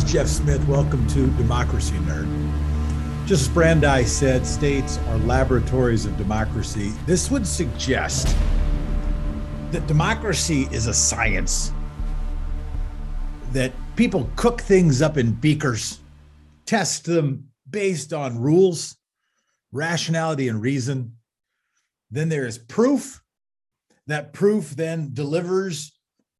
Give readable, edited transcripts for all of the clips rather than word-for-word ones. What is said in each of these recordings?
Jeff Smith. Welcome to Democracy Nerd. Just as Brandeis said, states are laboratories of democracy. This would suggest that democracy is a science, that people cook things up in beakers, test them based on rules, rationality, and reason. Then there is proof. That proof then delivers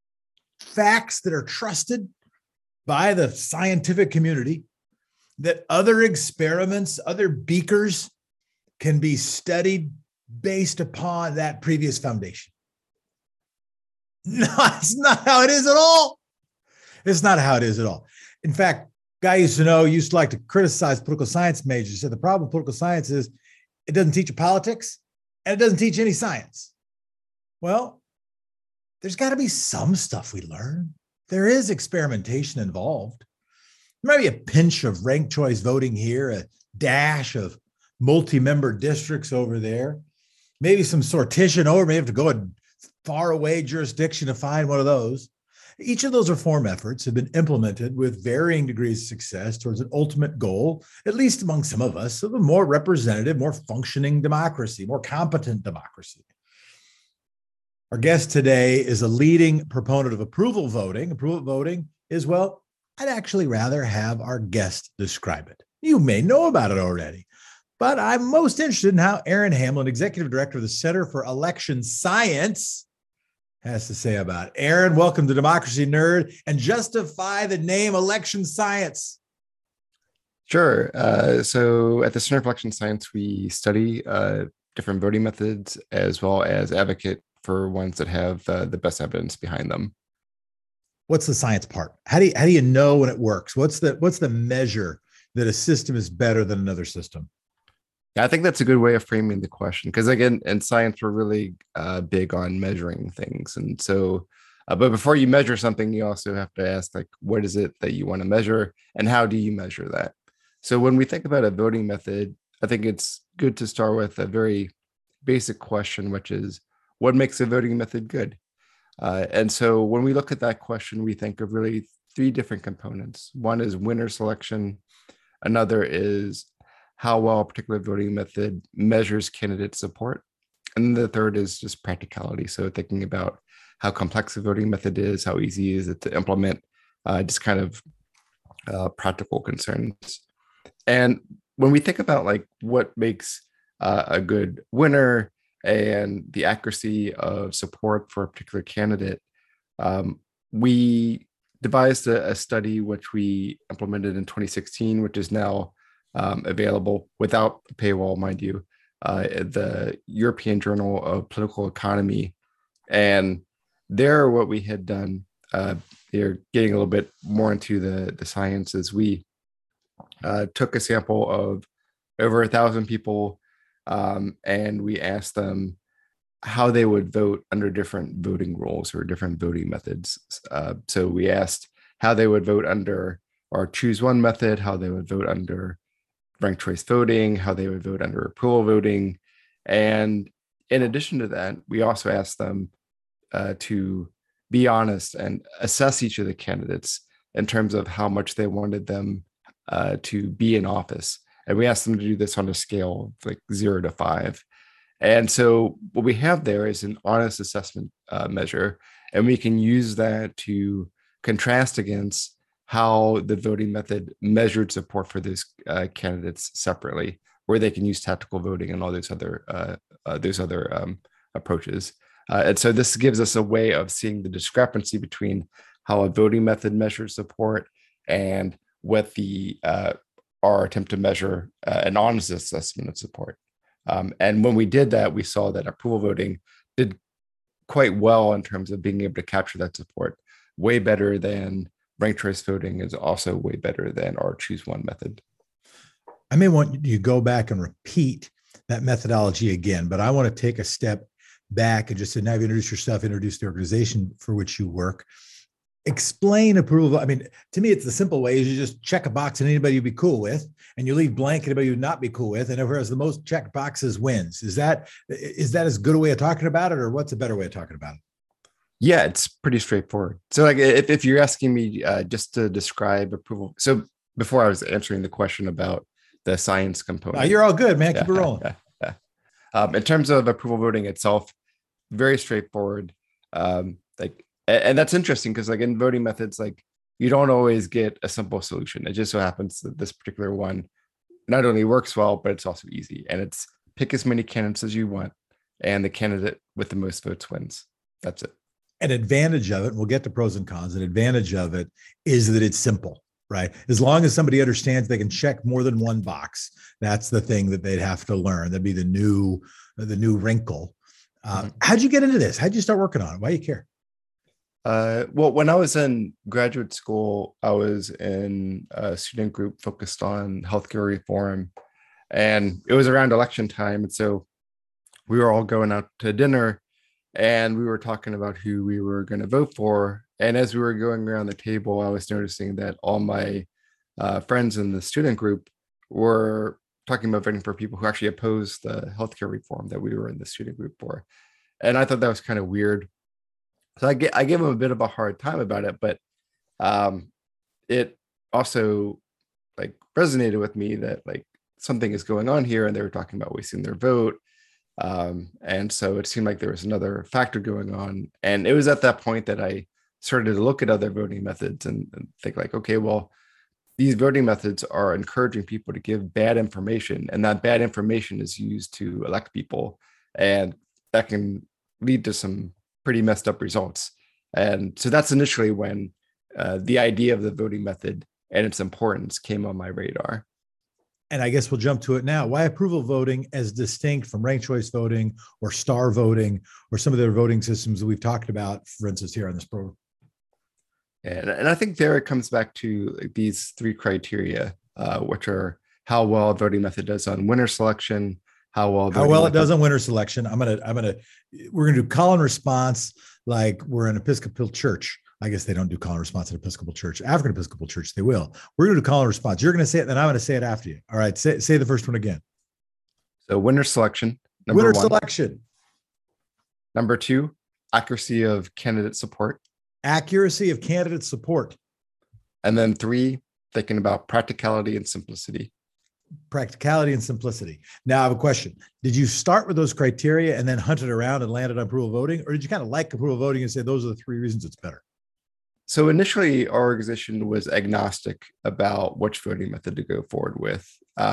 facts that are trusted by the scientific community, that other experiments, other beakers can be studied based upon that previous foundation. No, it's not how it is at all. It's not how it is at all. In fact, guy used to like to criticize political science majors. He said the problem with political science is it doesn't teach you politics and it doesn't teach any science. Well, there's got to be some stuff we learn. There is experimentation involved. There might be a pinch of ranked choice voting here, a dash of multi-member districts over there, maybe some sortition over, maybe have to go a far away jurisdiction to find one of those. Each of those reform efforts have been implemented with varying degrees of success towards an ultimate goal, at least among some of us, of a more representative, more functioning democracy, more competent democracy. Our guest today is a leading proponent of approval voting. Approval voting is, well, I'd actually rather have our guest describe it. You may know about it already, but I'm most interested in how Aaron Hamlin, Executive Director of the Center for Election Science, has to say about it. Aaron, welcome to Democracy Nerd, and justify the name Election Science. Sure. So at the Center for Election Science, we study different voting methods as well as advocate for ones that have the best evidence behind them. What's the science part? How do you know when it works? What's the measure that a system is better than another system? Yeah, I think that's a good way of framing the question, because again, in science, we're really big on measuring things. And so, but before you measure something, you also have to ask, like, what is it that you want to measure and how do you measure that? So when we think about a voting method, I think it's good to start with a very basic question, which is, what makes a voting method good? And so when we look at that question, we think of really three different components. One is winner selection. Another is how well a particular voting method measures candidate support. And the third is just practicality. So thinking about how complex a voting method is, how easy is it to implement, just kind of practical concerns. And when we think about like what makes a good winner and the accuracy of support for a particular candidate, we devised a study which we implemented in 2016, which is now available without a paywall, mind you, the European Journal of Political Economy. And there, what we had done, they're getting a little bit more into the sciences. We took a sample of over 1,000 people, and we asked them how they would vote under different voting rules or different voting methods. So we asked how they would vote under our choose one method, how they would vote under ranked choice voting, how they would vote under approval voting. And in addition to that, we also asked them to be honest and assess each of the candidates in terms of how much they wanted them to be in office. And we asked them to do this on a scale of like 0 to 5. And so what we have there is an honest assessment measure, and we can use that to contrast against how the voting method measured support for those candidates separately, where they can use tactical voting and all those other approaches. And so this gives us a way of seeing the discrepancy between how a voting method measures support and what our attempt to measure an honest assessment of support. And when we did that, we saw that approval voting did quite well in terms of being able to capture that support, way better than ranked choice voting, is also way better than our choose one method. I may want you to go back and repeat that methodology again, but I want to take a step back and just now you introduce yourself, introduce the organization for which you work. Explain approval. I mean, to me, it's the simple way is you just check a box and anybody you'd be cool with, and you leave blank anybody you'd not be cool with. And whoever has the most checked boxes wins. Is that as good a way of talking about it, or what's a better way of talking about it? Yeah, it's pretty straightforward. So like if you're asking me just to describe approval, so before I was answering the question about the science component. You're all good, man. Keep Yeah, it rolling. yeah. In terms of approval voting itself, very straightforward. And that's interesting because like in voting methods, like you don't always get a simple solution. It just so happens that this particular one not only works well, but it's also easy. And it's pick as many candidates as you want, and the candidate with the most votes wins. That's it. An advantage of it, we'll get to pros and cons, an advantage of it is that it's simple, right? As long as somebody understands they can check more than one box, that's the thing that they'd have to learn. That'd be the new wrinkle. How'd you get into this? How'd you start working on it? Why do you care? Well, when I was in graduate school, I was in a student group focused on healthcare reform, and it was around election time. And so we were all going out to dinner and we were talking about who we were going to vote for. And as we were going around the table, I was noticing that all my friends in the student group were talking about voting for people who actually opposed the healthcare reform that we were in the student group for. And I thought that was kind of weird. So I gave them a bit of a hard time about it, but it also like resonated with me that like something is going on here, and they were talking about wasting their vote. And so it seemed like there was another factor going on. And it was at that point that I started to look at other voting methods and think like, okay, well, these voting methods are encouraging people to give bad information, and that bad information is used to elect people. And that can lead to some pretty messed up results. And so that's initially when the idea of the voting method and its importance came on my radar. And I guess we'll jump to it now. Why approval voting as distinct from ranked choice voting or star voting or some of the voting systems that we've talked about, for instance, here on this program? And I think there it comes back to like these three criteria, which are how well a voting method does on winner selection, how well it does on winner selection. We're gonna do call and response like we're an Episcopal church. I guess they don't do call and response at Episcopal church. African Episcopal church, they will. We're going to do call and response. You're going to say it, then I'm going to say it after you. All right, say the first one again. So winner selection. Winner selection. Number 2, accuracy of candidate support. Accuracy of candidate support. And then 3, thinking about practicality and simplicity. Practicality and simplicity. Now I have a question. Did you start with those criteria and then hunt it around and landed on approval voting? Or did you kind of like approval voting and say those are the 3 reasons it's better? So initially, our organization was agnostic about which voting method to go forward with.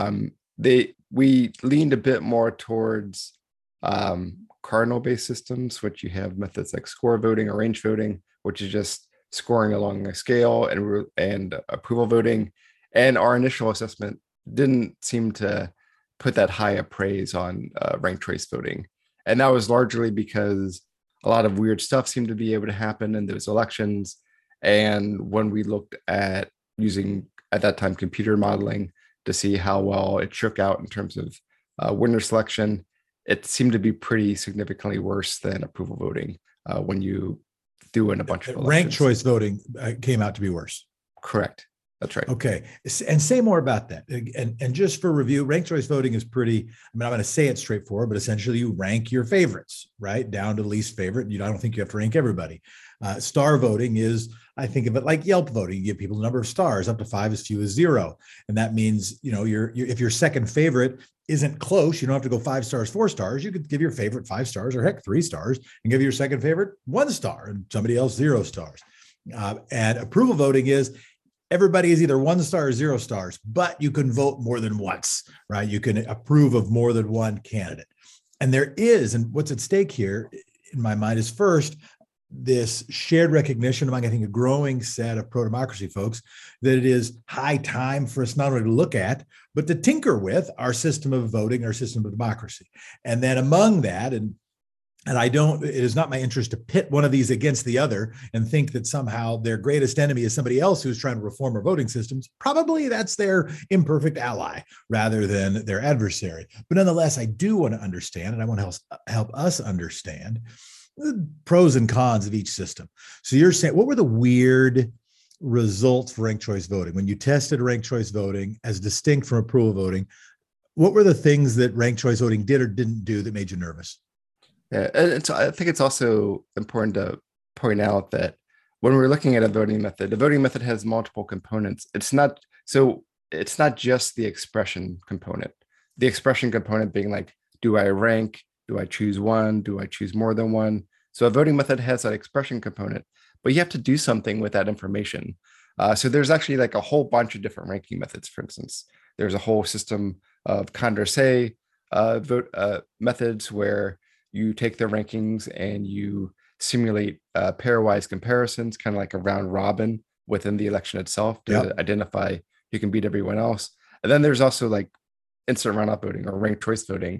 We leaned a bit more towards cardinal-based systems, which you have methods like score voting or range voting, which is just scoring along a scale, and approval voting. And our initial assessment didn't seem to put that high a praise on ranked choice voting. And that was largely because a lot of weird stuff seemed to be able to happen in those elections. And when we looked at using, at that time, computer modeling to see how well it shook out in terms of winner selection, it seemed to be pretty significantly worse than approval voting when you threw in a bunch of elections. Ranked choice voting came out to be worse. Correct. That's right. Okay. And say more about that. And just for review, ranked choice voting is pretty, I'm going to say it straightforward, but essentially you rank your favorites, right? Down to least favorite. I don't think you have to rank everybody. Star voting is, I think of it like Yelp voting. You give people a number of stars, up to 5, as few as 0. And that means, if your second favorite isn't close, you don't have to go 5 stars, 4 stars. You could give your favorite 5 stars, or heck, 3 stars, and give your second favorite 1 star and somebody else 0 stars. And approval voting is, everybody is either 1 star or 0 stars, but you can vote more than once, right? You can approve of more than one candidate. And there is, and what's at stake here in my mind is, first, this shared recognition among, I think, a growing set of pro-democracy folks that it is high time for us not only to look at, but to tinker with our system of voting, our system of democracy. And then among that, and it is not my interest to pit one of these against the other and think that somehow their greatest enemy is somebody else who's trying to reform our voting systems. Probably that's their imperfect ally rather than their adversary. But nonetheless, I do want to understand, and I want to help us understand the pros and cons of each system. So you're saying, what were the weird results for ranked choice voting? When you tested ranked choice voting as distinct from approval voting, what were the things that ranked choice voting did or didn't do that made you nervous? Yeah, and I think it's also important to point out that when we're looking at a voting method, the voting method has multiple components. It's not just the expression component. The expression component being like, do I rank? Do I choose one? Do I choose more than one? So a voting method has that expression component, but you have to do something with that information. So there's actually like a whole bunch of different ranking methods. For instance, there's a whole system of Condorcet vote methods where you take the rankings and you simulate pairwise comparisons, kind of like a round robin within the election itself to identify who can beat everyone else. And then there's also like instant runoff voting or ranked choice voting,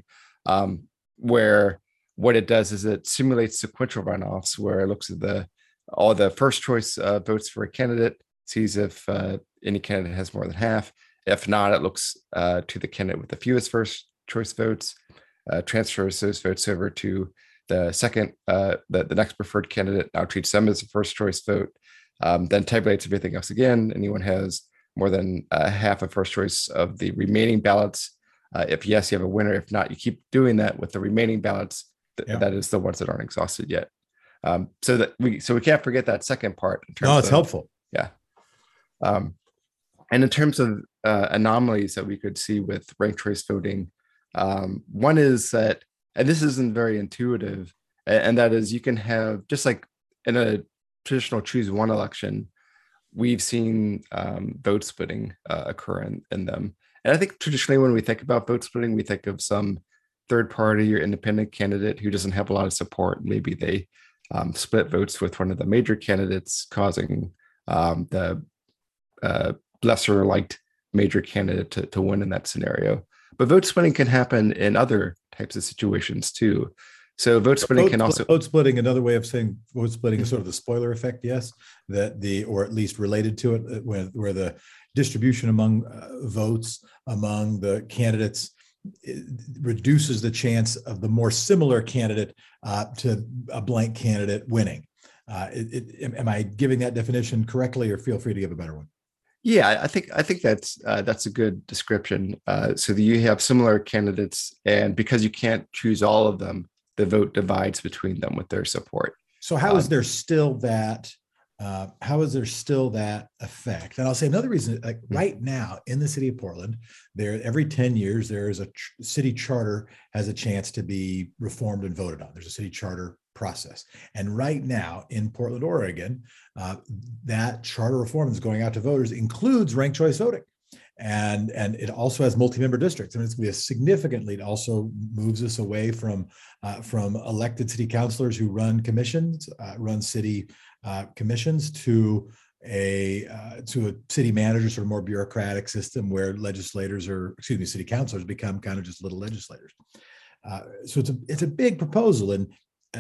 where what it does is it simulates sequential runoffs where it looks at all the first choice votes for a candidate, sees if any candidate has more than half. If not, it looks to the candidate with the fewest first choice votes, transfers those votes over to the second, the next preferred candidate, now treats them as a first choice vote, then tabulates everything else again. Anyone has more than half of first choice of the remaining ballots. If yes, you have a winner. If not, you keep doing that with the remaining ballots. That is the ones that aren't exhausted yet. So we can't forget that second part. It's helpful. Yeah. And in terms of anomalies that we could see with ranked choice voting, one is that, and this isn't very intuitive, and that is you can have, just like in a traditional choose one election, we've seen vote splitting occur in them. And I think traditionally when we think about vote splitting, we think of some third party or independent candidate who doesn't have a lot of support. Maybe they split votes with one of the major candidates, causing the lesser liked major candidate to win in that scenario. But vote splitting can happen in other types of situations too. So vote splitting can also vote splitting. Another way of saying vote splitting is sort of the spoiler effect. Yes, or at least related to it, where the distribution among votes among the candidates reduces the chance of the more similar candidate to a blank candidate winning. Am I giving that definition correctly, or feel free to give a better one? Yeah, I think that's a good description. So that you have similar candidates, and because you can't choose all of them, the vote divides between them with their support. So how is there still that? How is there still that effect? And I'll say another reason, like right now in the city of Portland, there every 10 years, there is a city charter has a chance to be reformed and voted on. There's a city charter process. And right now in Portland, Oregon, that charter reform that's going out to voters includes ranked choice voting. And it also has multi-member districts. I mean, it's going to be a significant lead. Also moves us away from elected city councilors who run commissions, run city commissions, to a city manager, sort of more bureaucratic system where city councilors become kind of just little legislators. So it's a big proposal, and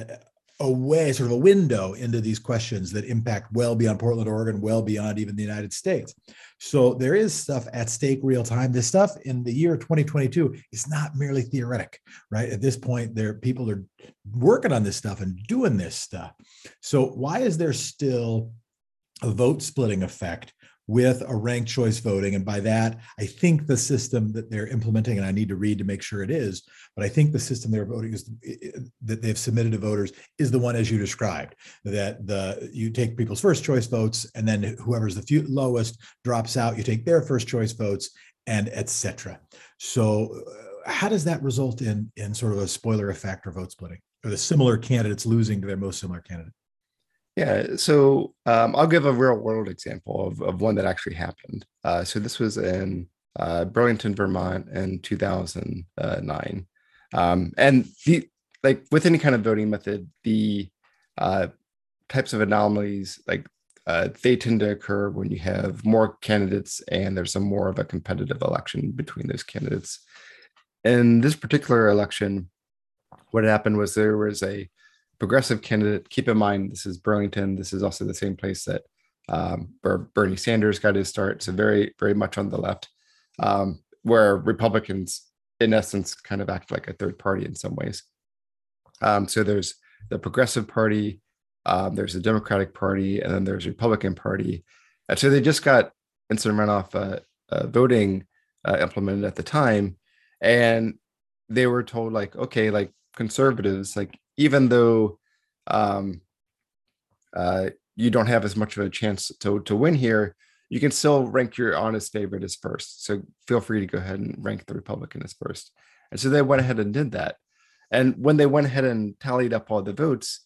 a way, sort of a window into these questions that impact well beyond Portland, Oregon, well beyond even the United States. So there is stuff at stake real time. This stuff in the year 2022 is not merely theoretic, right? At this point, people are working on this stuff and doing this stuff. So why is there still a vote splitting effect with a ranked choice voting? And by that, I think the system that they're implementing, and I need to read to make sure it is, but I think the system they're voting that they've submitted to voters is the one as you described, that you take people's first choice votes, and then whoever's the lowest drops out, you take their first choice votes, and etc. So how does that result in sort of a spoiler effect or vote splitting, or the similar candidates losing to their most similar candidate? Yeah, so I'll give a real world example of one that actually happened. So this was in Burlington, Vermont in 2009. And with any kind of voting method, the types of anomalies, they tend to occur when you have more candidates and there's more of a competitive election between those candidates. In this particular election, what happened was there was a progressive candidate. Keep in mind, this is Burlington. This is also the same place that Bernie Sanders got his start. So very, very much on the left, where Republicans, in essence, kind of act like a third party in some ways. So there's the Progressive Party, there's the Democratic Party, and then there's the Republican Party. And so they just got instant runoff voting implemented at the time. And they were told, conservatives, even though you don't have as much of a chance to win here, you can still rank your honest favorite as first. So feel free to go ahead and rank the Republican as first. And so they went ahead and did that. And when they went ahead and tallied up all the votes,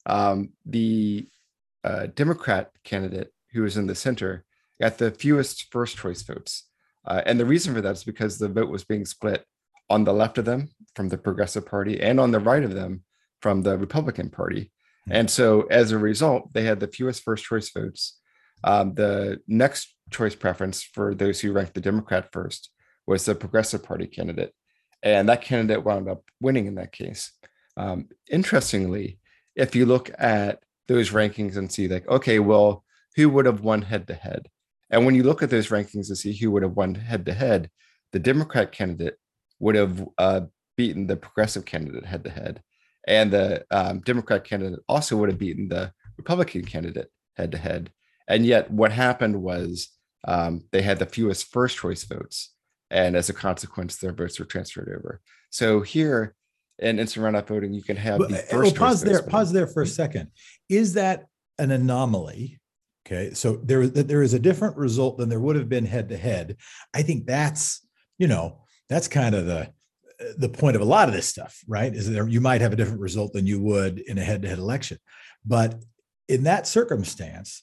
the Democrat candidate who was in the center got the fewest first choice votes. And the reason for that is because the vote was being split on the left of them from the Progressive Party and on the right of them from the Republican Party. And so as a result, they had the fewest first choice votes. The next choice preference for those who ranked the Democrat first was the Progressive Party candidate. And that candidate wound up winning in that case. Interestingly, if you look at those rankings and see like, okay, well, who would have won head to head? And when you look at those rankings to see who would have won head to head, the Democrat candidate would have beaten the Progressive candidate head to head. And the Democrat candidate also would have beaten the Republican candidate head to head. And yet what happened was they had the fewest first choice votes. And as a consequence, their votes were transferred over. So here in instant runoff voting, you can have the first pause there for a second. Is that an anomaly? Okay, so there is a different result than there would have been head to head. I think that's kind of the point of a lot of this stuff, right? Is that you might have a different result than you would in a head to head election, but in that circumstance,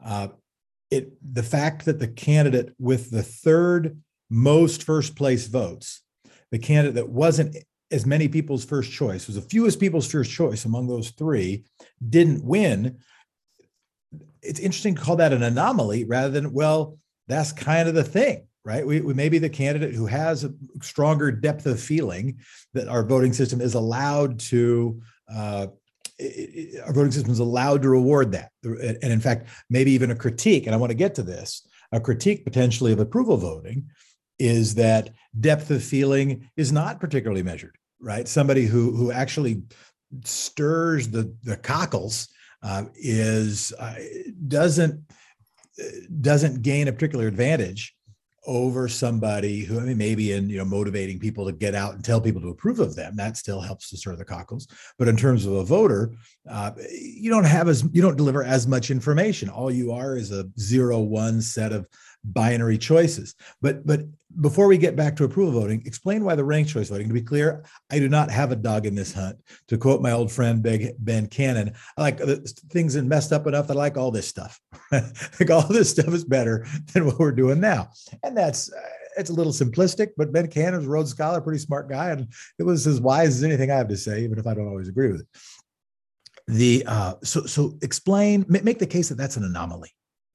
the fact that the candidate with the third most first place votes, the candidate that wasn't as many people's first choice, was the fewest people's first choice among those three, didn't win. It's interesting to call that an anomaly rather than, well, that's kind of the thing, right? We maybe the candidate who has a stronger depth of feeling that our voting system is allowed to, our voting system is allowed to reward that. And in fact, maybe even a critique, and I want to get to this, a critique potentially of approval voting is that depth of feeling is not particularly measured, right? Somebody who actually stirs the cockles doesn't gain a particular advantage over somebody who, I mean, maybe in motivating people to get out and tell people to approve of them. That still helps to stir the cockles. But in terms of a voter, you don't deliver as much information. All you are is a 0-1 set of binary choices. But before we get back to approval voting, explain why the ranked choice voting. To be clear, I do not have a dog in this hunt. To quote my old friend Ben Cannon, I like things that messed up enough that I like all this stuff. I think all this stuff is better than what we're doing now. And it's a little simplistic, but Ben Cannon's a Rhodes Scholar, pretty smart guy, and it was as wise as anything I have to say, even if I don't always agree with it. So explain, make the case that that's an anomaly.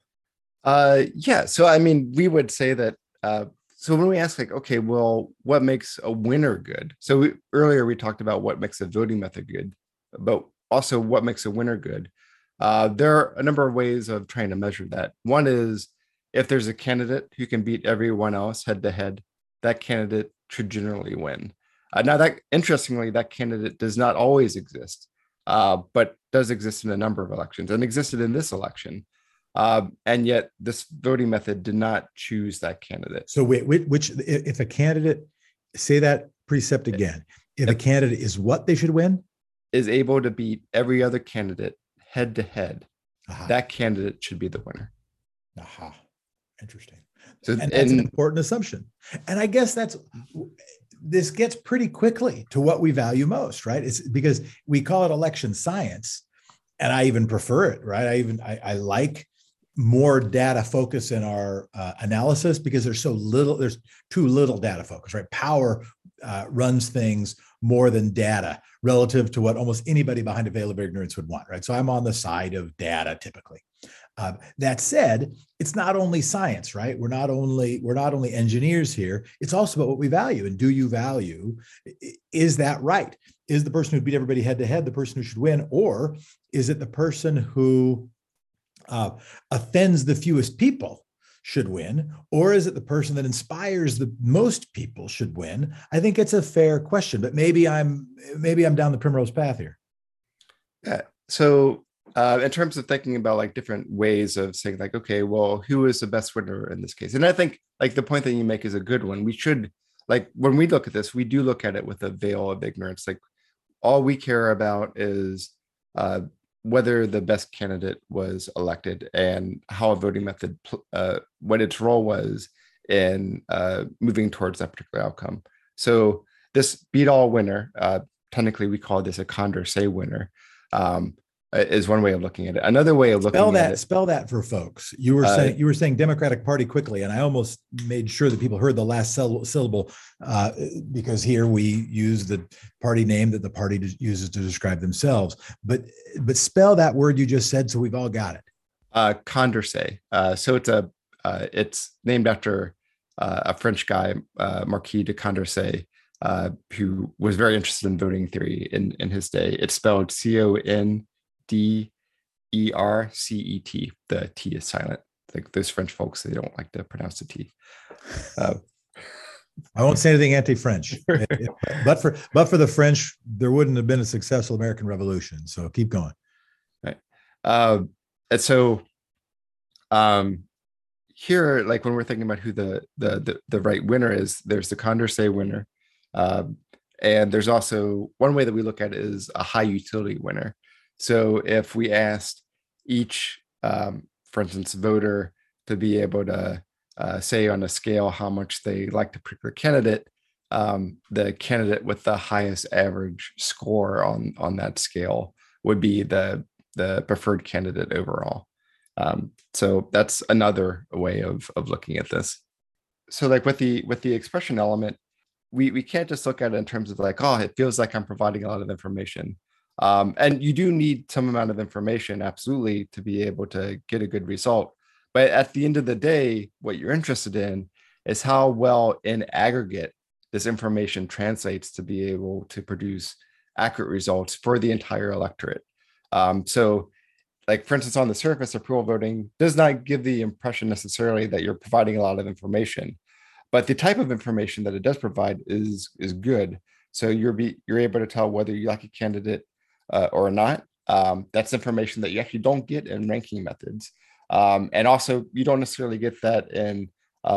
Yeah. So, I mean, we would say that, so when we ask like, okay, well, what makes a winner good? So earlier we talked about what makes a voting method good, but also what makes a winner good. There are a number of ways of trying to measure that. One is if there's a candidate who can beat everyone else head to head, that candidate should generally win. Now that, interestingly, that candidate does not always exist, but does exist in a number of elections and existed in this election. And yet this voting method did not choose that candidate. So if a candidate, say that precept again, if a candidate is what they should win? Is able to beat every other candidate head to head, that candidate should be the winner. Interesting. So, and that's an important assumption. And I guess this gets pretty quickly to what we value most, right? It's because we call it election science, and I even prefer it, right? I like more data focus in our analysis because there's too little data focus, right? Power runs things more than data relative to what almost anybody behind a veil of ignorance would want, right? So I'm on the side of data typically. That said, it's not only science, right? We're not only engineers here. It's also about what we value. And do you value? Is that right? Is the person who beat everybody head to head the person who should win, or is it the person who offends the fewest people should win, or is it the person that inspires the most people should win? I think it's a fair question, but maybe I'm down the primrose path here. Yeah. So in terms of thinking about like different ways of saying like, okay, well, who is the best winner in this case? And I think like the point that you make is a good one. We should, like, when we look at this, we do look at it with a veil of ignorance. Like all we care about is whether the best candidate was elected and how a voting method, what its role was in moving towards that particular outcome. So this beat all winner, technically we call this a Condorcet winner, is one way of looking at it. Another way of looking at it. Spell that for folks. You were saying Democratic Party quickly, and I almost made sure that people heard the last syllable because here we use the party name that the party uses to describe themselves. But spell that word you just said so we've all got it. Condorcet. So it's named after a French guy, Marquis de Condorcet, who was very interested in voting theory in his day. It's spelled CONDERCET. The T is silent. Like those French folks, they don't like to pronounce the T. I won't say anything anti-French, but for the French, there wouldn't have been a successful American Revolution. So keep going. Right. And so here, like when we're thinking about who the right winner is, there's the Condorcet winner. And there's also one way that we look at it is a high utility winner. So if we asked each, for instance, voter to be able to say on a scale how much they like the particular candidate, the candidate with the highest average score on that scale would be the preferred candidate overall. So that's another way of looking at this. So like with the expression element, we can't just look at it in terms of like, oh, it feels like I'm providing a lot of information. And you do need some amount of information, absolutely, to be able to get a good result. But at the end of the day, what you're interested in is how well in aggregate this information translates to be able to produce accurate results for the entire electorate. So like, for instance, on the surface, approval voting does not give the impression necessarily that you're providing a lot of information, but the type of information that it does provide is good. So you're able to tell whether you like a candidate or not. That's information that you actually don't get in ranking methods. And also, you don't necessarily get that in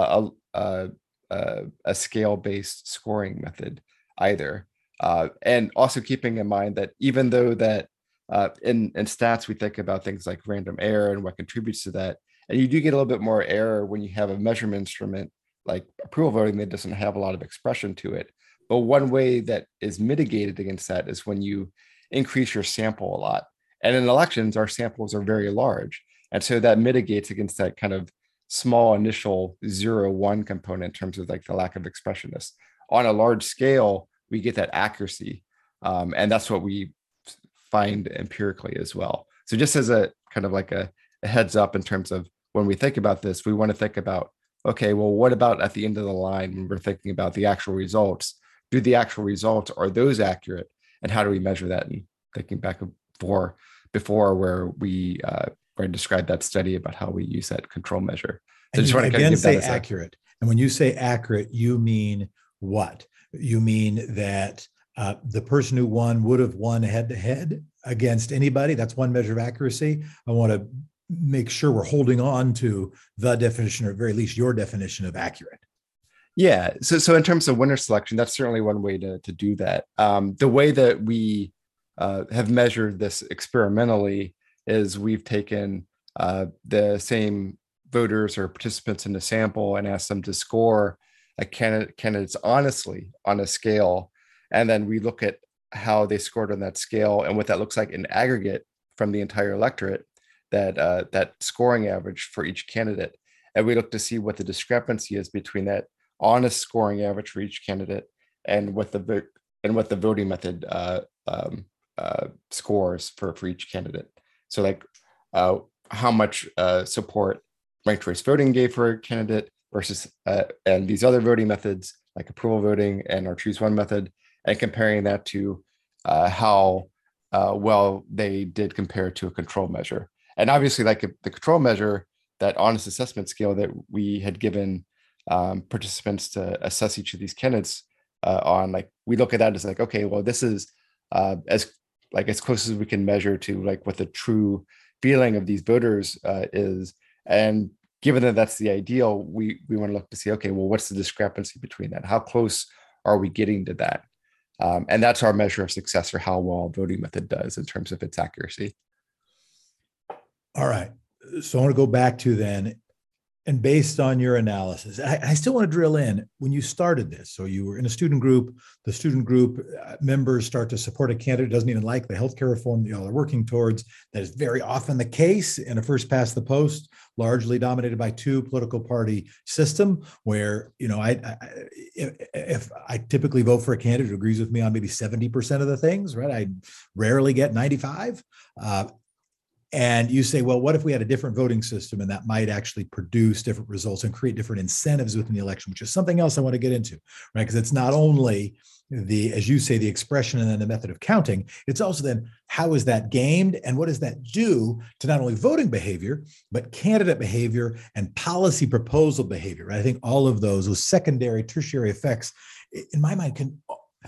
a scale-based scoring method either. And also keeping in mind that even though that in stats, we think about things like random error and what contributes to that, and you do get a little bit more error when you have a measurement instrument like approval voting that doesn't have a lot of expression to it. But one way that is mitigated against that is when you increase your sample a lot. And in elections, our samples are very large. And so that mitigates against that kind of small initial 0-1 component in terms of like the lack of expressiveness. On a large scale, we get that accuracy. And that's what we find empirically as well. So just as a kind of like a heads up in terms of when we think about this, we want to think about, okay, well, what about at the end of the line when we're thinking about the actual results? Do the actual results, are those accurate? And how do we measure that? And thinking back before where we described that study about how we use that control measure. So and just you want to again say accurate. And when you say accurate, you mean what? You mean that the person who won would have won head to head against anybody? That's one measure of accuracy. I want to make sure we're holding on to the definition, or at very least your definition of accurate. Yeah. So in terms of winner selection, that's certainly one way to do that. The way that we have measured this experimentally is we've taken the same voters or participants in the sample and asked them to score a candidates honestly on a scale. And then we look at how they scored on that scale and what that looks like in aggregate from the entire electorate, that scoring average for each candidate. And we look to see what the discrepancy is between that honest scoring average for each candidate and what the voting method scores for each candidate. So like how much support ranked choice voting gave for a candidate versus and these other voting methods like approval voting and our choose one method, and comparing that to how well they did compared to a control measure. And obviously, like the control measure, that honest assessment scale that we had given participants to assess each of these candidates on, like we look at that as like, okay, well, this is as close as we can measure to like what the true feeling of these voters is. And given that that's the ideal, we want to look to see, okay, well, what's the discrepancy between that? How close are we getting to that? And that's our measure of success for how well a voting method does in terms of its accuracy. All right. So I want to go back to then, and based on your analysis, I still want to drill in when you started this. So you were in a student group. The student group members start to support a candidate who doesn't even like the healthcare reform that y'all are working towards. That is very often the case in a first past the post, largely dominated by two political party system, where if I typically vote for a candidate who agrees with me on maybe 70% of the things, right? I rarely get 95. And you say, well, what if we had a different voting system and that might actually produce different results and create different incentives within the election, which is something else I want to get into, right? Because it's not only as you say, the expression and then the method of counting, it's also then how is that gamed and what does that do to not only voting behavior, but candidate behavior and policy proposal behavior, right? I think all of those secondary, tertiary effects, in my mind, can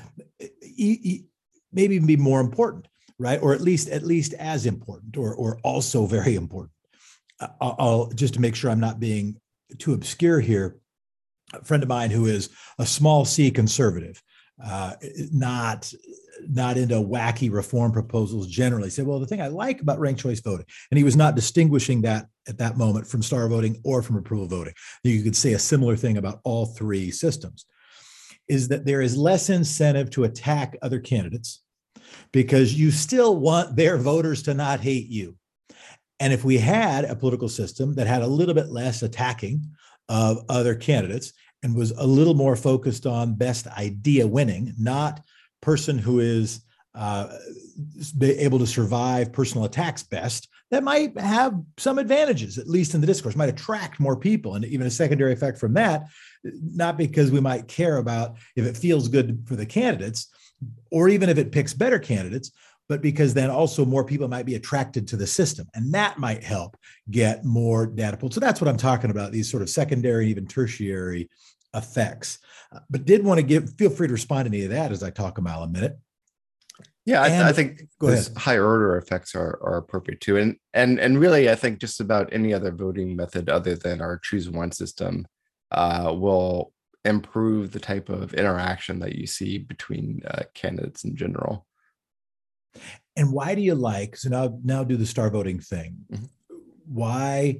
maybe even be more important, right? Or at least as important, or also very important. I'll just to make sure I'm not being too obscure here. A friend of mine who is a small C conservative, not into wacky reform proposals generally, said, well, the thing I like about ranked choice voting, and he was not distinguishing that at that moment from star voting or from approval voting. You could say a similar thing about all three systems, is that there is less incentive to attack other candidates because you still want their voters to not hate you. And if we had a political system that had a little bit less attacking of other candidates and was a little more focused on best idea winning, not person who is able to survive personal attacks best, that might have some advantages, at least in the discourse, might attract more people. And even a secondary effect from that, not because we might care about if it feels good for the candidates, or even if it picks better candidates, but because then also more people might be attracted to the system. And that might help get more data pulled. So that's what I'm talking about, these sort of secondary, even tertiary effects. But did want to feel free to respond to any of that as I talk a mile a minute. Yeah, I think those higher order effects are appropriate too. And really, I think just about any other voting method other than our choose one system will improve the type of interaction that you see between candidates in general. And why do you like, so now do the star voting thing. Mm-hmm. Why,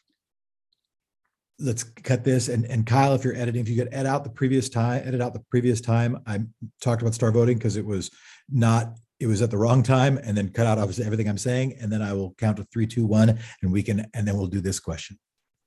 let's cut this. And Kyle, if you're editing, if you could edit out the previous time I talked about star voting, because it was at the wrong time, and then cut out obviously everything I'm saying. And then I will count to 3, 2, 1, and then we'll do this question.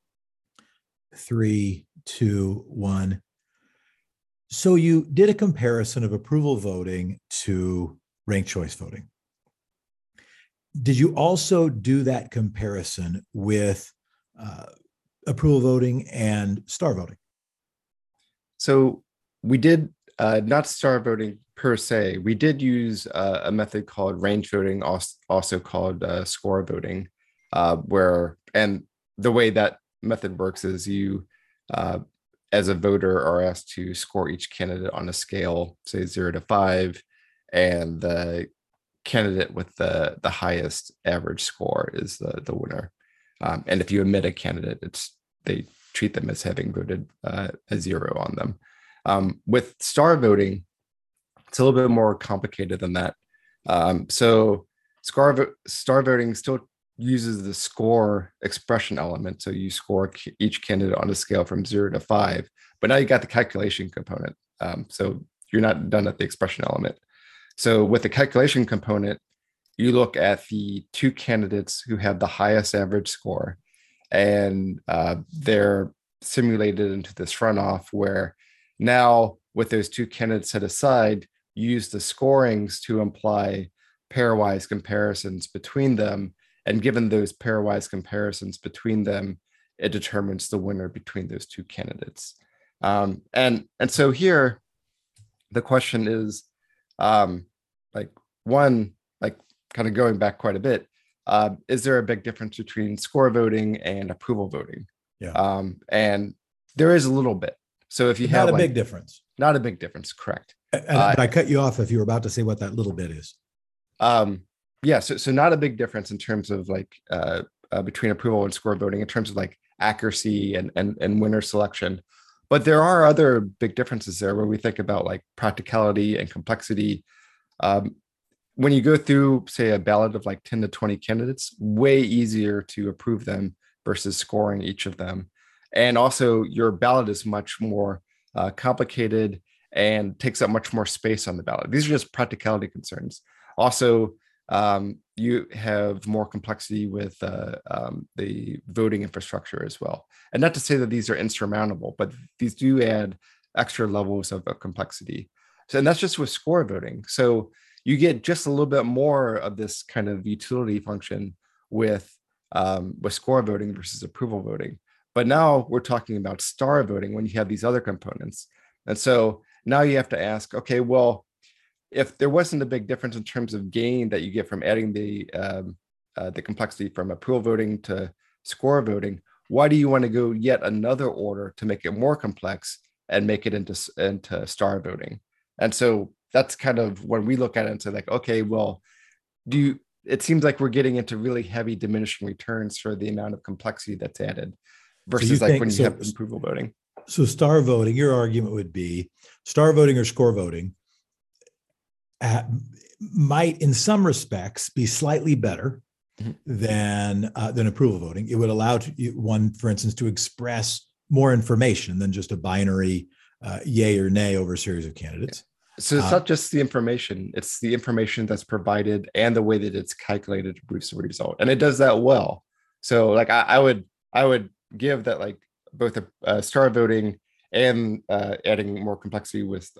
3, 2, 1. So you did a comparison of approval voting to ranked choice voting. Did you also do that comparison with approval voting and star voting? So we did not star voting per se. We did use a method called range voting, also called score voting, and the way that method works is you, as a voter, are asked to score each candidate on a scale, say 0 to 5, and the candidate with the highest average score is the winner. And if you omit a candidate, they treat them as having voted a 0 on them. With star voting, it's a little bit more complicated than that. So star voting still uses the score expression element. So you score each candidate on a scale from 0 to 5, but now you got the calculation component. So you're not done at the expression element. So with the calculation component, you look at the two candidates who have the highest average score, and they're simulated into this runoff where now with those two candidates set aside, you use the scorings to imply pairwise comparisons between them. And given those pairwise comparisons between them, it determines the winner between those two candidates. And so here, the question is, kind of going back quite a bit, is there a big difference between score voting and approval voting? Yeah. And there is a little bit. So if you have not a big difference, correct. But I cut you off if you were about to say what that little bit is. Yeah, so not a big difference in terms of between approval and score voting in terms of accuracy and winner selection. But there are other big differences there where we think about practicality and complexity. when you go through, say, a ballot of like 10 to 20 candidates, way easier to approve them versus scoring each of them. And also, your ballot is much more complicated and takes up much more space on the ballot. These are just practicality concerns. Also, you have more complexity with the voting infrastructure as well. And not to say that these are insurmountable, but these do add extra levels of complexity. So, and that's just with score voting. So you get just a little bit more of this kind of utility function with score voting versus approval voting. But now we're talking about star voting when you have these other components. And so now you have to ask, okay, well, if there wasn't a big difference in terms of gain that you get from adding the complexity from approval voting to score voting, why do you want to go yet another order to make it more complex and make it into star voting? And so that's kind of when we look at it and say, like, okay, well, it seems like we're getting into really heavy diminishing returns for the amount of complexity that's added versus so like when you have approval voting. So star voting, your argument would be star voting or score voting might, in some respects, be slightly better than approval voting. It would allow one, for instance, to express more information than just a binary yay or nay over a series of candidates. So it's not just the information; it's the information that's provided and the way that it's calculated to produce a result, and it does that well. So, like, I would give that, like, both a star voting and adding more complexity with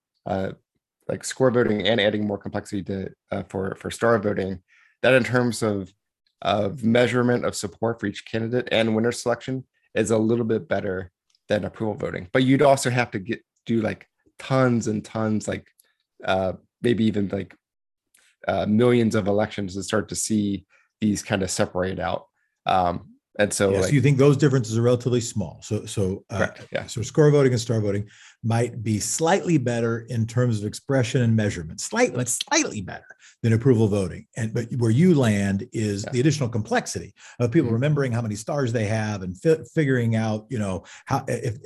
like score voting and adding more complexity to for star voting, that in terms of measurement of support for each candidate and winner selection is a little bit better than approval voting. But you'd also have to do like tons and tons, like maybe even like millions of elections to start to see these kind of separate out. And so, yes, you think those differences are relatively small. So score voting and star voting might be slightly better in terms of expression and measurement, slightly better than approval voting. But where you land is the additional complexity of people remembering how many stars they have and figuring out, how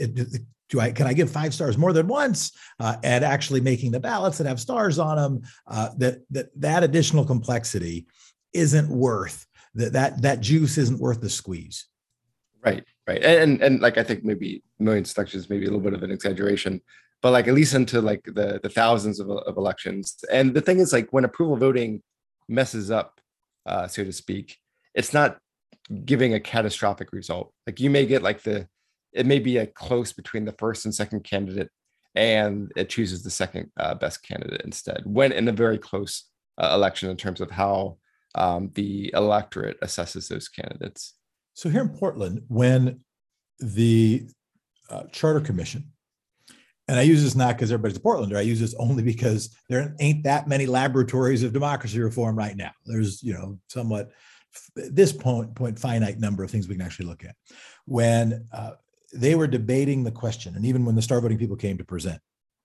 can I give 5 stars more than once, and actually making the ballots that have stars on them. That additional complexity isn't worth. That juice isn't worth the squeeze. Right. And like, I think maybe million selections, maybe a little bit of an exaggeration, but like at least into like the thousands of elections. And the thing is, like, when approval voting messes up, so to speak, it's not giving a catastrophic result. Like, you may get like it may be a close between the first and second candidate, and it chooses the second best candidate instead, when in a very close election in terms of how the electorate assesses those candidates. So here in Portland, when the Charter Commission, and I use this not because everybody's a Portlander, I use this only because there ain't that many laboratories of democracy reform right now. There's, somewhat at this point finite number of things we can actually look at. When they were debating the question, and even when the star voting people came to present,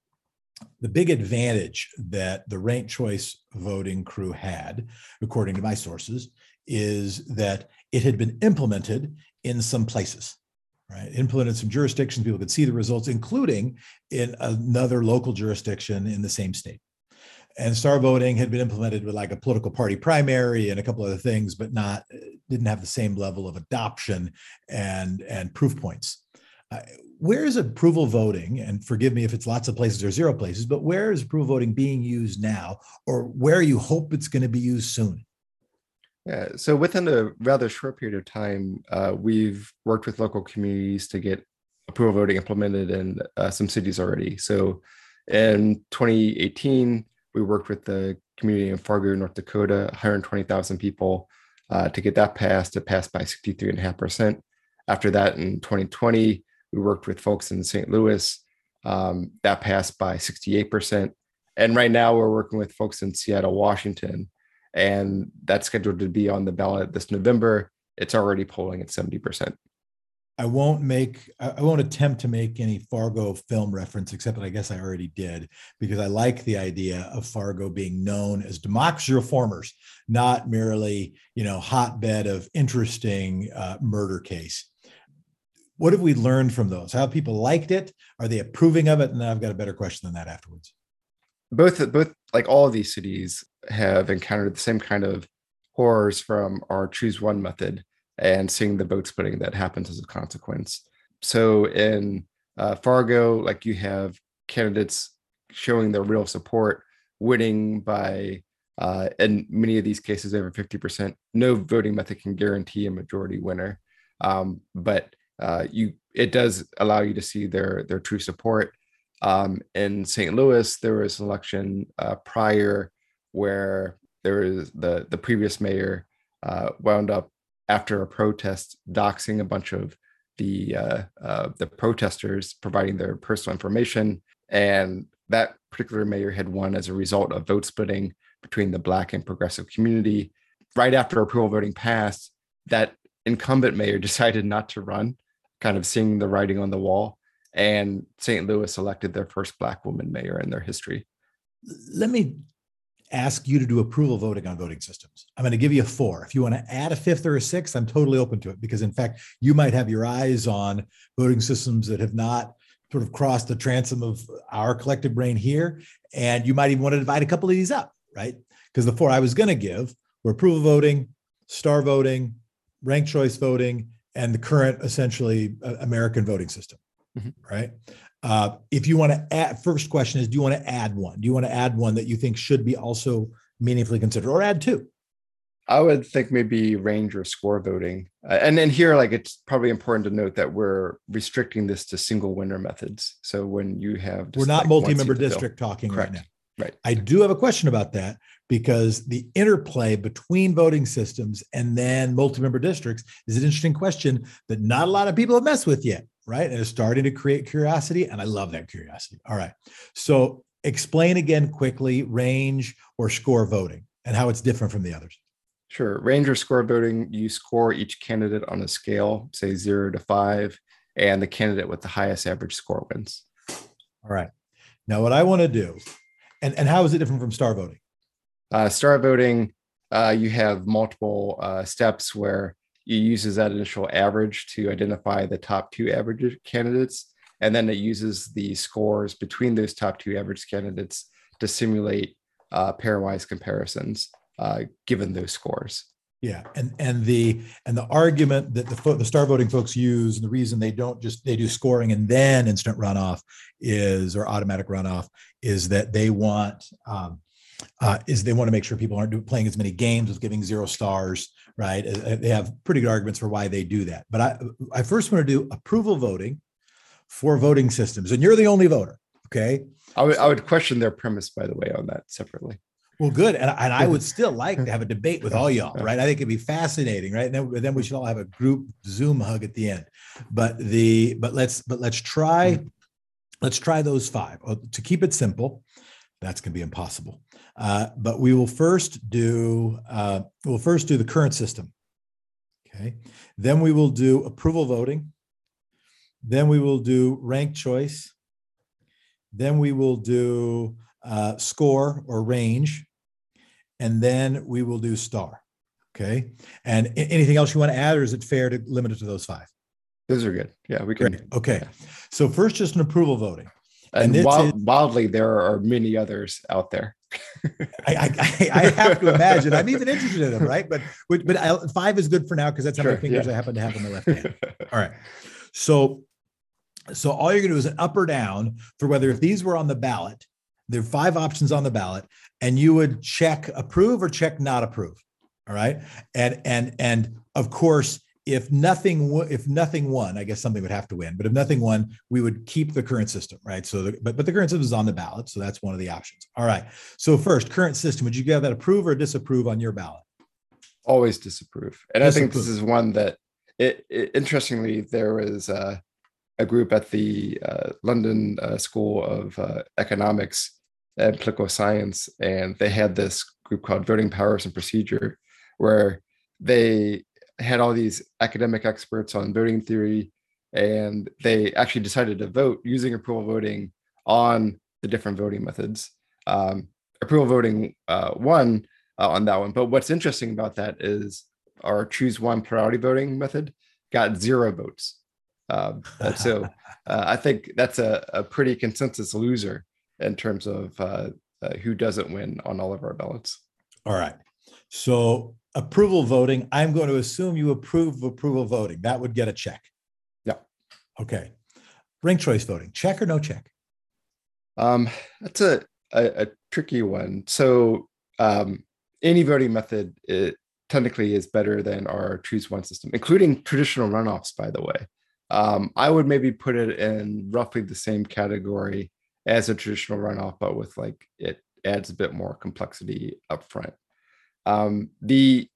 the big advantage that the ranked choice voting crew had, according to my sources, is that it had been implemented in some places, right? Implemented in some jurisdictions, people could see the results, including in another local jurisdiction in the same state. And star voting had been implemented with like a political party primary and a couple other things, but didn't have the same level of adoption and proof points. Where is approval voting, and forgive me if it's lots of places or 0 places, but where is approval voting being used now, or where you hope it's going to be used soon? Yeah, so within a rather short period of time, we've worked with local communities to get approval voting implemented in some cities already. So in 2018, we worked with the community in Fargo, North Dakota, 120,000 people to get that passed. It passed by 63.5%. After that, in 2020, we worked with folks in St. Louis. That passed by 68%. And right now we're working with folks in Seattle, Washington, and that's scheduled to be on the ballot this November. It's already polling at 70%. I won't attempt to make any Fargo film reference, except that I guess I already did, because I like the idea of Fargo being known as democracy reformers, not merely, hotbed of interesting murder case. What have we learned from those? How people liked it? Are they approving of it? And then I've got a better question than that afterwards. both like all of these cities have encountered the same kind of horrors from our choose one method and seeing the vote splitting that happens as a consequence. So in Fargo, like you have candidates showing their real support, winning by in many of these cases over 50%. No voting method can guarantee a majority winner, but it does allow you to see their true support. In St. Louis, there was an election prior where there was the previous mayor wound up after a protest doxing a bunch of the protesters, providing their personal information, and that particular mayor had won as a result of vote splitting between the Black and progressive community. Right after approval voting passed, that incumbent mayor decided not to run, kind of seeing the writing on the wall, and St. Louis elected their first Black woman mayor in their history. Let me ask you to do approval voting on voting systems. I'm going to give you a 4. If you want to add a 5th or a 6th, I'm totally open to it, because in fact, you might have your eyes on voting systems that have not sort of crossed the transom of our collective brain here. And you might even want to divide a couple of these up, right? Because the 4 I was going to give were approval voting, star voting, ranked choice voting, and the current essentially American voting system, right? If you want to add, first question is, do you want to add one? Do you want to add one that you think should be also meaningfully considered, or add 2? I would think maybe range or score voting. And then here, like, it's probably important to note that we're restricting this to single winner methods. So when you have, we're not multi-member district talking right now. Right. I do have a question about that, because the interplay between voting systems and then multi-member districts is an interesting question that not a lot of people have messed with yet, right? And it's starting to create curiosity, and I love that curiosity. All right. So explain again quickly range or score voting and how it's different from the others. Sure. Range or score voting, you score each candidate on a scale, say 0 to 5, and the candidate with the highest average score wins. All right. Now, what I want to do, and how is it different from star voting? Star voting, you have multiple steps where you uses that initial average to identify the top 2 average candidates, and then it uses the scores between those top 2 average candidates to simulate pairwise comparisons given those scores. Yeah, and the argument that the star voting folks use, and the reason they do scoring and then instant runoff or automatic runoff, is that they want to make sure people aren't playing as many games with giving 0 stars, right? They have pretty good arguments for why they do that. But I first want to do approval voting for voting systems, and you're the only voter, okay? I would question their premise, by the way, on that separately. Well, good. And I would still like to have a debate with all y'all, right? I think it'd be fascinating, right? And then we should all have a group Zoom hug at the end. But let's try those 5. To keep it simple, that's going to be impossible. But we will first do the current system. Okay. Then we will do approval voting. Then we will do ranked choice. Then we will do score or range, and then we will do star. Okay. And anything else you want to add, or is it fair to limit it to those 5? Those are good. Yeah, we can. Great. Okay. Yeah. So first, just an approval voting. And wildly, there are many others out there. I have to imagine. I'm even interested in them, right? But 5 is good for now, because that's how many fingers I happen to have on the left hand. All right. So all you're going to do is an up or down for whether, if these were on the ballot, there are 5 options on the ballot, and you would check approve or check not approve. All right. And of course, if nothing won, I guess something would have to win. But if nothing won, we would keep the current system, right? So, but the current system is on the ballot, so that's one of the options. All right. So first, current system. Would you have that approve or disapprove on your ballot? Always disapprove. And disapprove. I think this is one that, interestingly, there was a group at the London School of Economics and Political Science, and they had this group called Voting Powers and Procedure, where they had all these academic experts on voting theory, and they actually decided to vote using approval voting on the different voting methods. Approval voting won on that one. But what's interesting about that is our choose one plurality voting method got 0 votes. So I think that's a pretty consensus loser in terms of who doesn't win on all of our ballots. All right. So approval voting, I'm going to assume you approve of approval voting. That would get a check. Yeah. Okay. Ranked choice voting, check or no check? That's a tricky one. So any voting method technically is better than our choose one system, including traditional runoffs, by the way. I would maybe put it in roughly the same category as a traditional runoff, but with like it adds a bit more complexity up front. The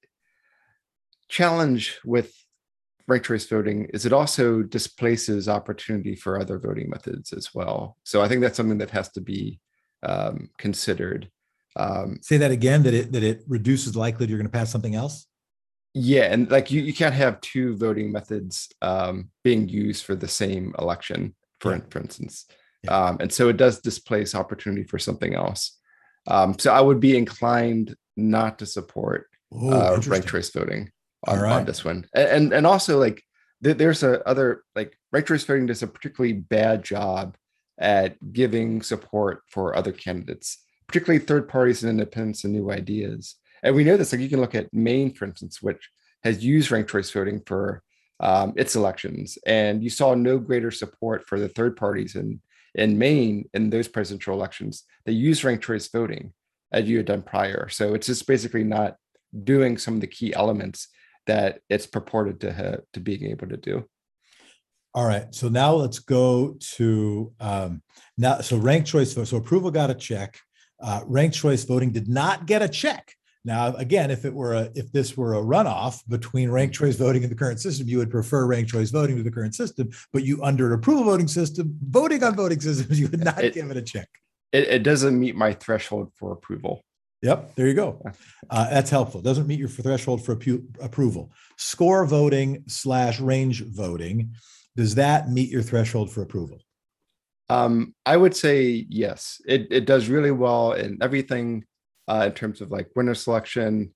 challenge with ranked choice voting is it also displaces opportunity for other voting methods as well. So I think that's something that has to be considered. Say that again, that it reduces the likelihood you're going to pass something else? Yeah, and like you can't have two voting methods being used for the same election, for instance. Yeah. And so it does displace opportunity for something else. So I would be inclined not to support ranked choice voting on this one. And also like there's other like ranked choice voting does a particularly bad job at giving support for other candidates, particularly third parties and independents and new ideas. And we know this, like you can look at Maine, for instance, which has used ranked choice voting for its elections. And you saw no greater support for the third parties in Maine in those presidential elections that used ranked choice voting as you had done prior. So it's just basically not doing some of the key elements that it's purported to being able to do. All right. So now let's go to so ranked choice vote. So approval got a check. Ranked choice voting did not get a check. Now, again, if this were a runoff between ranked choice voting and the current system, you would prefer ranked choice voting to the current system, but you under an approval voting system, voting on voting systems, you would not give it a check. It doesn't meet my threshold for approval. Yep, there you go. That's helpful. Doesn't meet your threshold for approval. Score voting / range voting, does that meet your threshold for approval? I would say yes. It does really well in everything in terms of like winner selection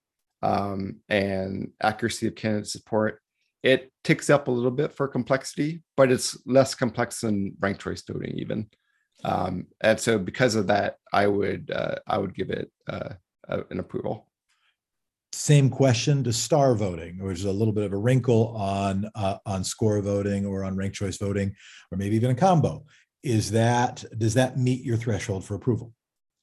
and accuracy of candidate support. It ticks up a little bit for complexity, but it's less complex than ranked choice voting even. And so because of that, I would give it an approval. Same question to star voting, which is a little bit of a wrinkle on score voting or on ranked choice voting, or maybe even a combo. Does that meet your threshold for approval?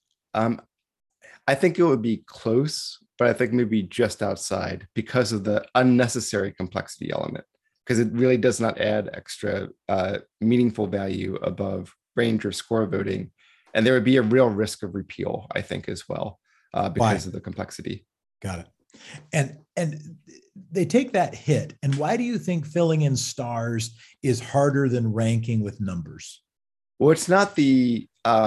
I think it would be close, but I think maybe just outside because of the unnecessary complexity element, because it really does not add extra meaningful value above range or score voting. And there would be a real risk of repeal, I think, as well, because of the complexity. Got it. And they take that hit. And why do you think filling in stars is harder than ranking with numbers? Well, it's not the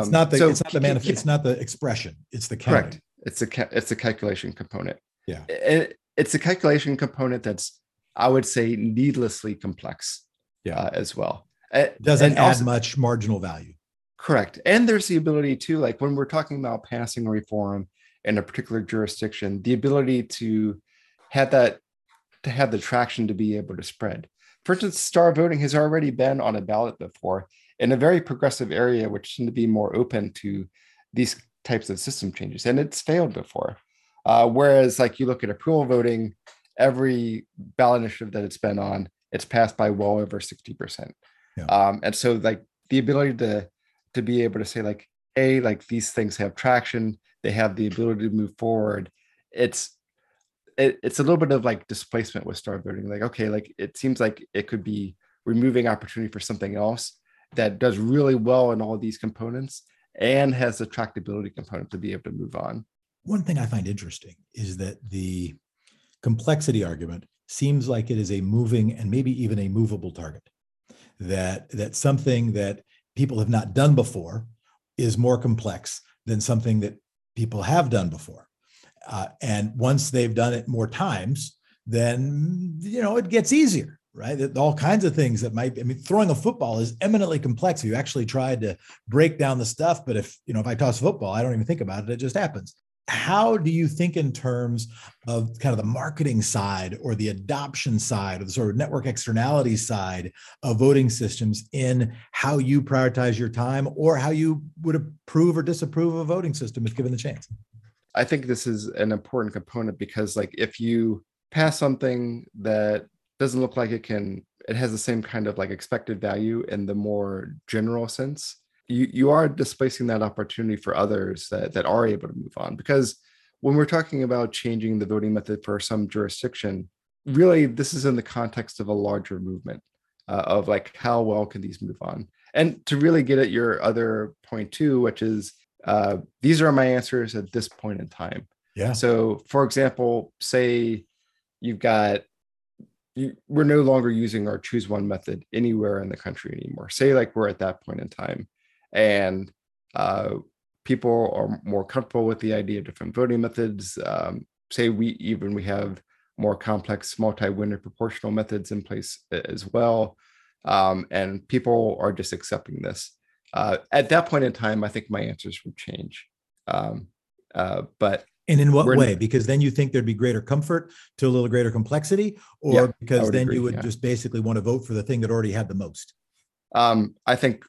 it's not the expression. It's the counting. Correct. It's a calculation component. Yeah. It's a calculation component that's, I would say, needlessly complex. Yeah. As well. It doesn't add much marginal value. Correct. And there's the ability to, like when we're talking about passing reform in a particular jurisdiction, the ability to have the traction to be able to spread. For instance, star voting has already been on a ballot before in a very progressive area, which tend to be more open to these types of system changes, and it's failed before. Whereas like you look at approval voting, every ballot initiative that it's been on, it's passed by well over 60%. Yeah. And so like the ability to be able to say like, hey, like these things have traction, they have the ability to move forward. It's a little bit of like displacement with star voting. Like, okay, like it seems like it could be removing opportunity for something else that does really well in all of these components and has the tractability component to be able to move on. One thing I find interesting is that the complexity argument seems like it is a moving and maybe even a movable target. That something that people have not done before is more complex than something that people have done before. And once they've done it more times, then, it gets easier, right? All kinds of things throwing a football is eminently complex. You actually tried to break down the stuff, but if I toss a football, I don't even think about it. It just happens. how do you think in terms of kind of the marketing side or the adoption side or the sort of network externality side of voting systems in how you prioritize your time or how you would approve or disapprove of a voting system if given the chance? I think this is an important component because like if you pass something that doesn't look like it has the same kind of like expected value in the more general sense, you are displacing that opportunity for others that are able to move on. Because when we're talking about changing the voting method for some jurisdiction, really this is in the context of a larger movement of like how well can these move on. And to really get at your other point too, which is these are my answers at this point in time. Yeah. So for example, say you've got we're no longer using our choose one method anywhere in the country anymore. Say like we're at that point in time and people are more comfortable with the idea of different voting methods. Say we have more complex multi-winner proportional methods in place as well. And people are just accepting this. At that point in time, I think my answers would change. But and in what way? Because then you think there'd be greater comfort to a little greater complexity, or yeah, because then agree, you would just basically want to vote for the thing that already had the most? I think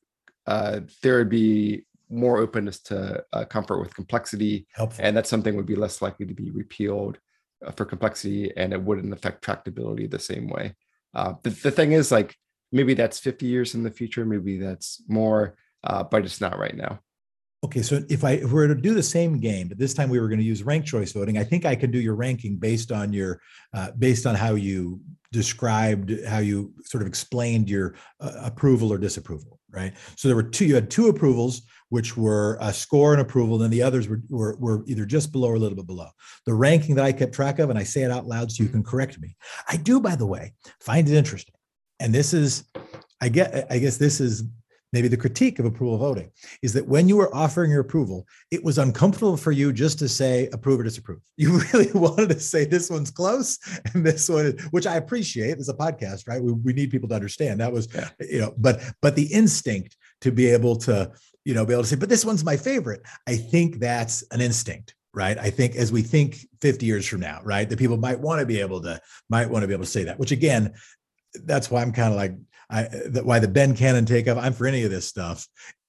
there would be more openness to comfort with complexity. Helpful. And that's something would be less likely to be repealed for complexity, and it wouldn't affect tractability the same way. The thing is, like, maybe that's 50 years in the future, maybe that's more, but it's not right now. Okay, so if we were to do the same game, but this time we were going to use ranked choice voting, I think I could do your ranking based on your, based on how you described, how you sort of explained your approval or disapproval, right? So there were you had two approvals, which were a score and approval, and then the others were either just below or a little bit below. The ranking that I kept track of, and I say it out loud so you can correct me. I do, by the way, find it interesting, and this is, I guess this is maybe the critique of approval voting, is that when you were offering your approval, it was uncomfortable for you just to say approve or disapprove. You really wanted to say this one's close and this one is, which I appreciate. It's a podcast, right? We need people to understand that was, but the instinct to be able to, be able to say, but this one's my favorite. I think that's an instinct, right? I think as we think 50 years from now, right, that people might want to be able to say that, which again, that's why I'm kind of like, why the Ben Cannon takeoff, I'm for any of this stuff,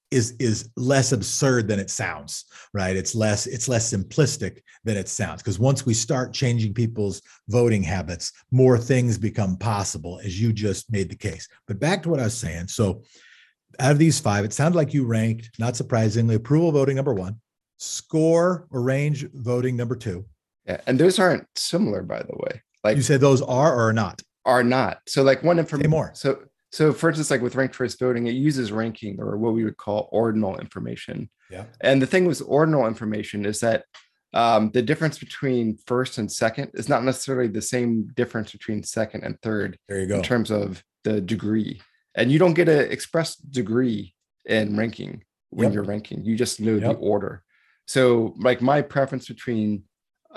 is less absurd than it sounds, right? It's less simplistic than it sounds, because once we start changing people's voting habits, more things become possible, as you just made the case. But back to what I was saying. So out of these five, it sounded like you ranked, not surprisingly, approval voting number one, score or range voting number two. Yeah, and those aren't similar, by the way. Like you said, those are or are not? Are not. So like one information more. So for instance, like with ranked choice voting, it uses ranking, or what we would call ordinal information. Yeah. And the thing with ordinal information is that the difference between first and second is not necessarily the same difference between second and third. There you go. In terms of the degree. And you don't get an express degree in ranking when you're ranking. You just know the order. So like my preference between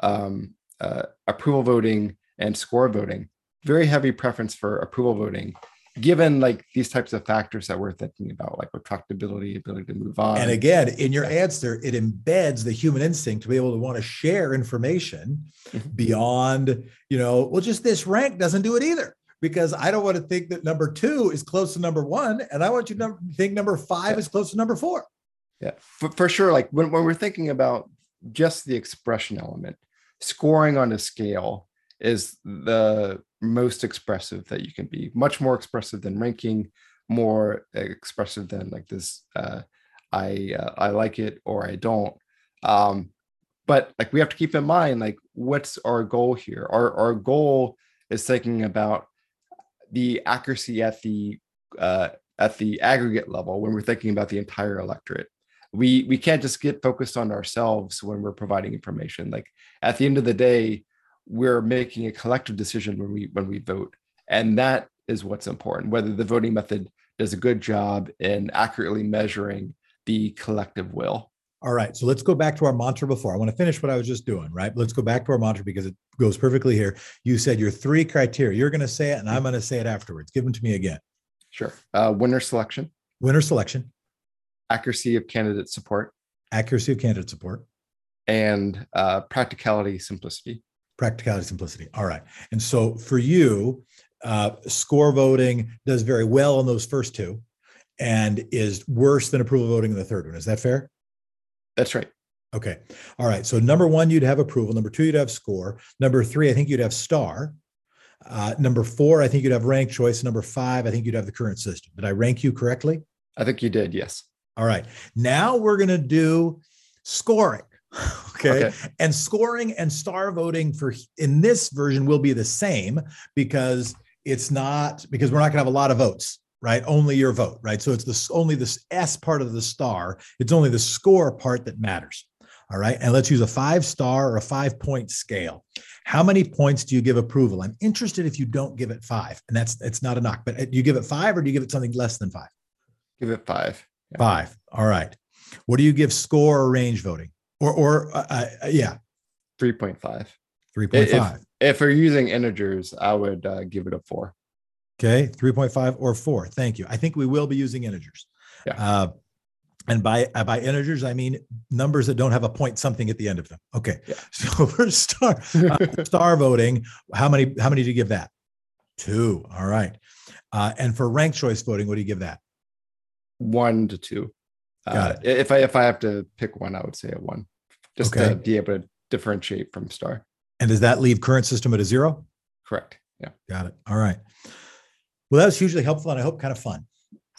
approval voting and score voting, very heavy preference for approval voting, given like these types of factors that we're thinking about, like retractability, ability to move on. And again, in your answer, it embeds the human instinct to be able to want to share information beyond, well, just this rank doesn't do it either, because I don't want to think that number two is close to number one, and I want you to think number five is close to number four. Yeah, for sure. Like when we're thinking about just the expression element, scoring on a scale is the most expressive that you can be, much more expressive than ranking, more expressive than like this, I like it or I don't. But like we have to keep in mind, like, what's our goal here? Our goal is thinking about the accuracy at the aggregate level when we're thinking about the entire electorate. We can't just get focused on ourselves when we're providing information. Like at the end of the day, we're making a collective decision when we vote, and that is what's important. Whether the voting method does a good job in accurately measuring the collective will. All right, so let's go back to our mantra before. I want to finish what I was just doing, right? Let's go back to our mantra because it goes perfectly here. You said your three criteria. You're going to say it, and I'm going to say it afterwards. Give them to me again. Sure. Winner selection. Winner selection. Accuracy of candidate support. Accuracy of candidate support. and practicality, simplicity. Practicality, simplicity. All right. And so for you, score voting does very well in those first two and is worse than approval voting in the third one. Is that fair? That's right. Okay. All right. So number one, you'd have approval. Number two, you'd have score. Number three, I think you'd have star. Number four, I think you'd have ranked choice. Number five, I think you'd have the current system. Did I rank you correctly? I think you did. Yes. All right. Now we're going to do scoring. Okay. And scoring and star voting for in this version will be the same because we're not going to have a lot of votes, right? Only your vote, right? So it's only this S part of the star. It's only the score part that matters. All right. And let's use a 5-star or a 5-point scale. How many points do you give approval? I'm interested if you don't give it 5, and it's not a knock, but do you give it 5 or do you give it something less than 5? Give it 5. Yeah. 5. All right. What do you give score or range voting? Yeah. 3.5. 3.5. If we're using integers, I would give it a 4. Okay. 3.5 or 4. Thank you. I think we will be using integers. Yeah. And by integers, I mean numbers that don't have a point something at the end of them. Okay. Yeah. So for star voting, how many do you give that? 2. All right. And for ranked choice voting, what do you give that? 1 to 2. Got it. If I have to pick one, I would say a 1, just to be able to differentiate from star. And does that leave current system at a 0? Correct. Yeah. Got it. All right. Well, that was hugely helpful and I hope kind of fun.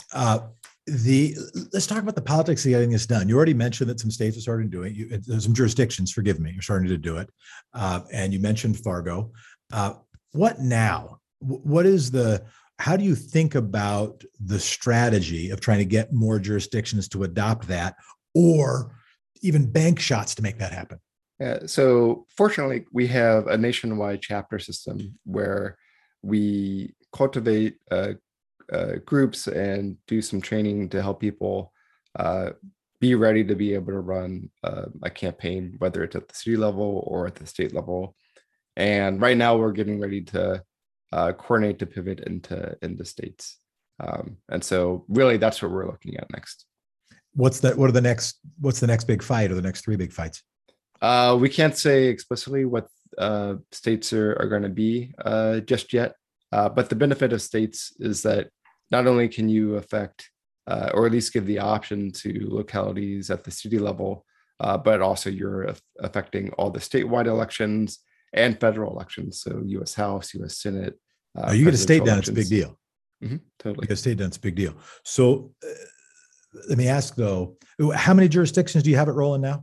Let's talk about the politics of getting this done. You already mentioned that some states are starting to do it. There's some jurisdictions, forgive me, are starting to do it. And you mentioned Fargo. What now? How do you think about the strategy of trying to get more jurisdictions to adopt that, or even bank shots to make that happen? Yeah, so fortunately, we have a nationwide chapter system where we cultivate groups and do some training to help people be ready to be able to run a campaign, whether it's at the city level or at the state level. And right now we're getting ready to coordinate to pivot into states. And so really that's what we're looking at next. What's the next big fight or the next 3 big fights? We can't say explicitly what states are going to be just yet. But the benefit of states is that not only can you affect or at least give the option to localities at the city level, but also you're affecting all the statewide elections and federal elections. So U.S. House, U.S. Senate. You get a state done, it's a big deal. Mm-hmm, totally. You get a state done, it's a big deal. So let me ask though, how many jurisdictions do you have it rolling now?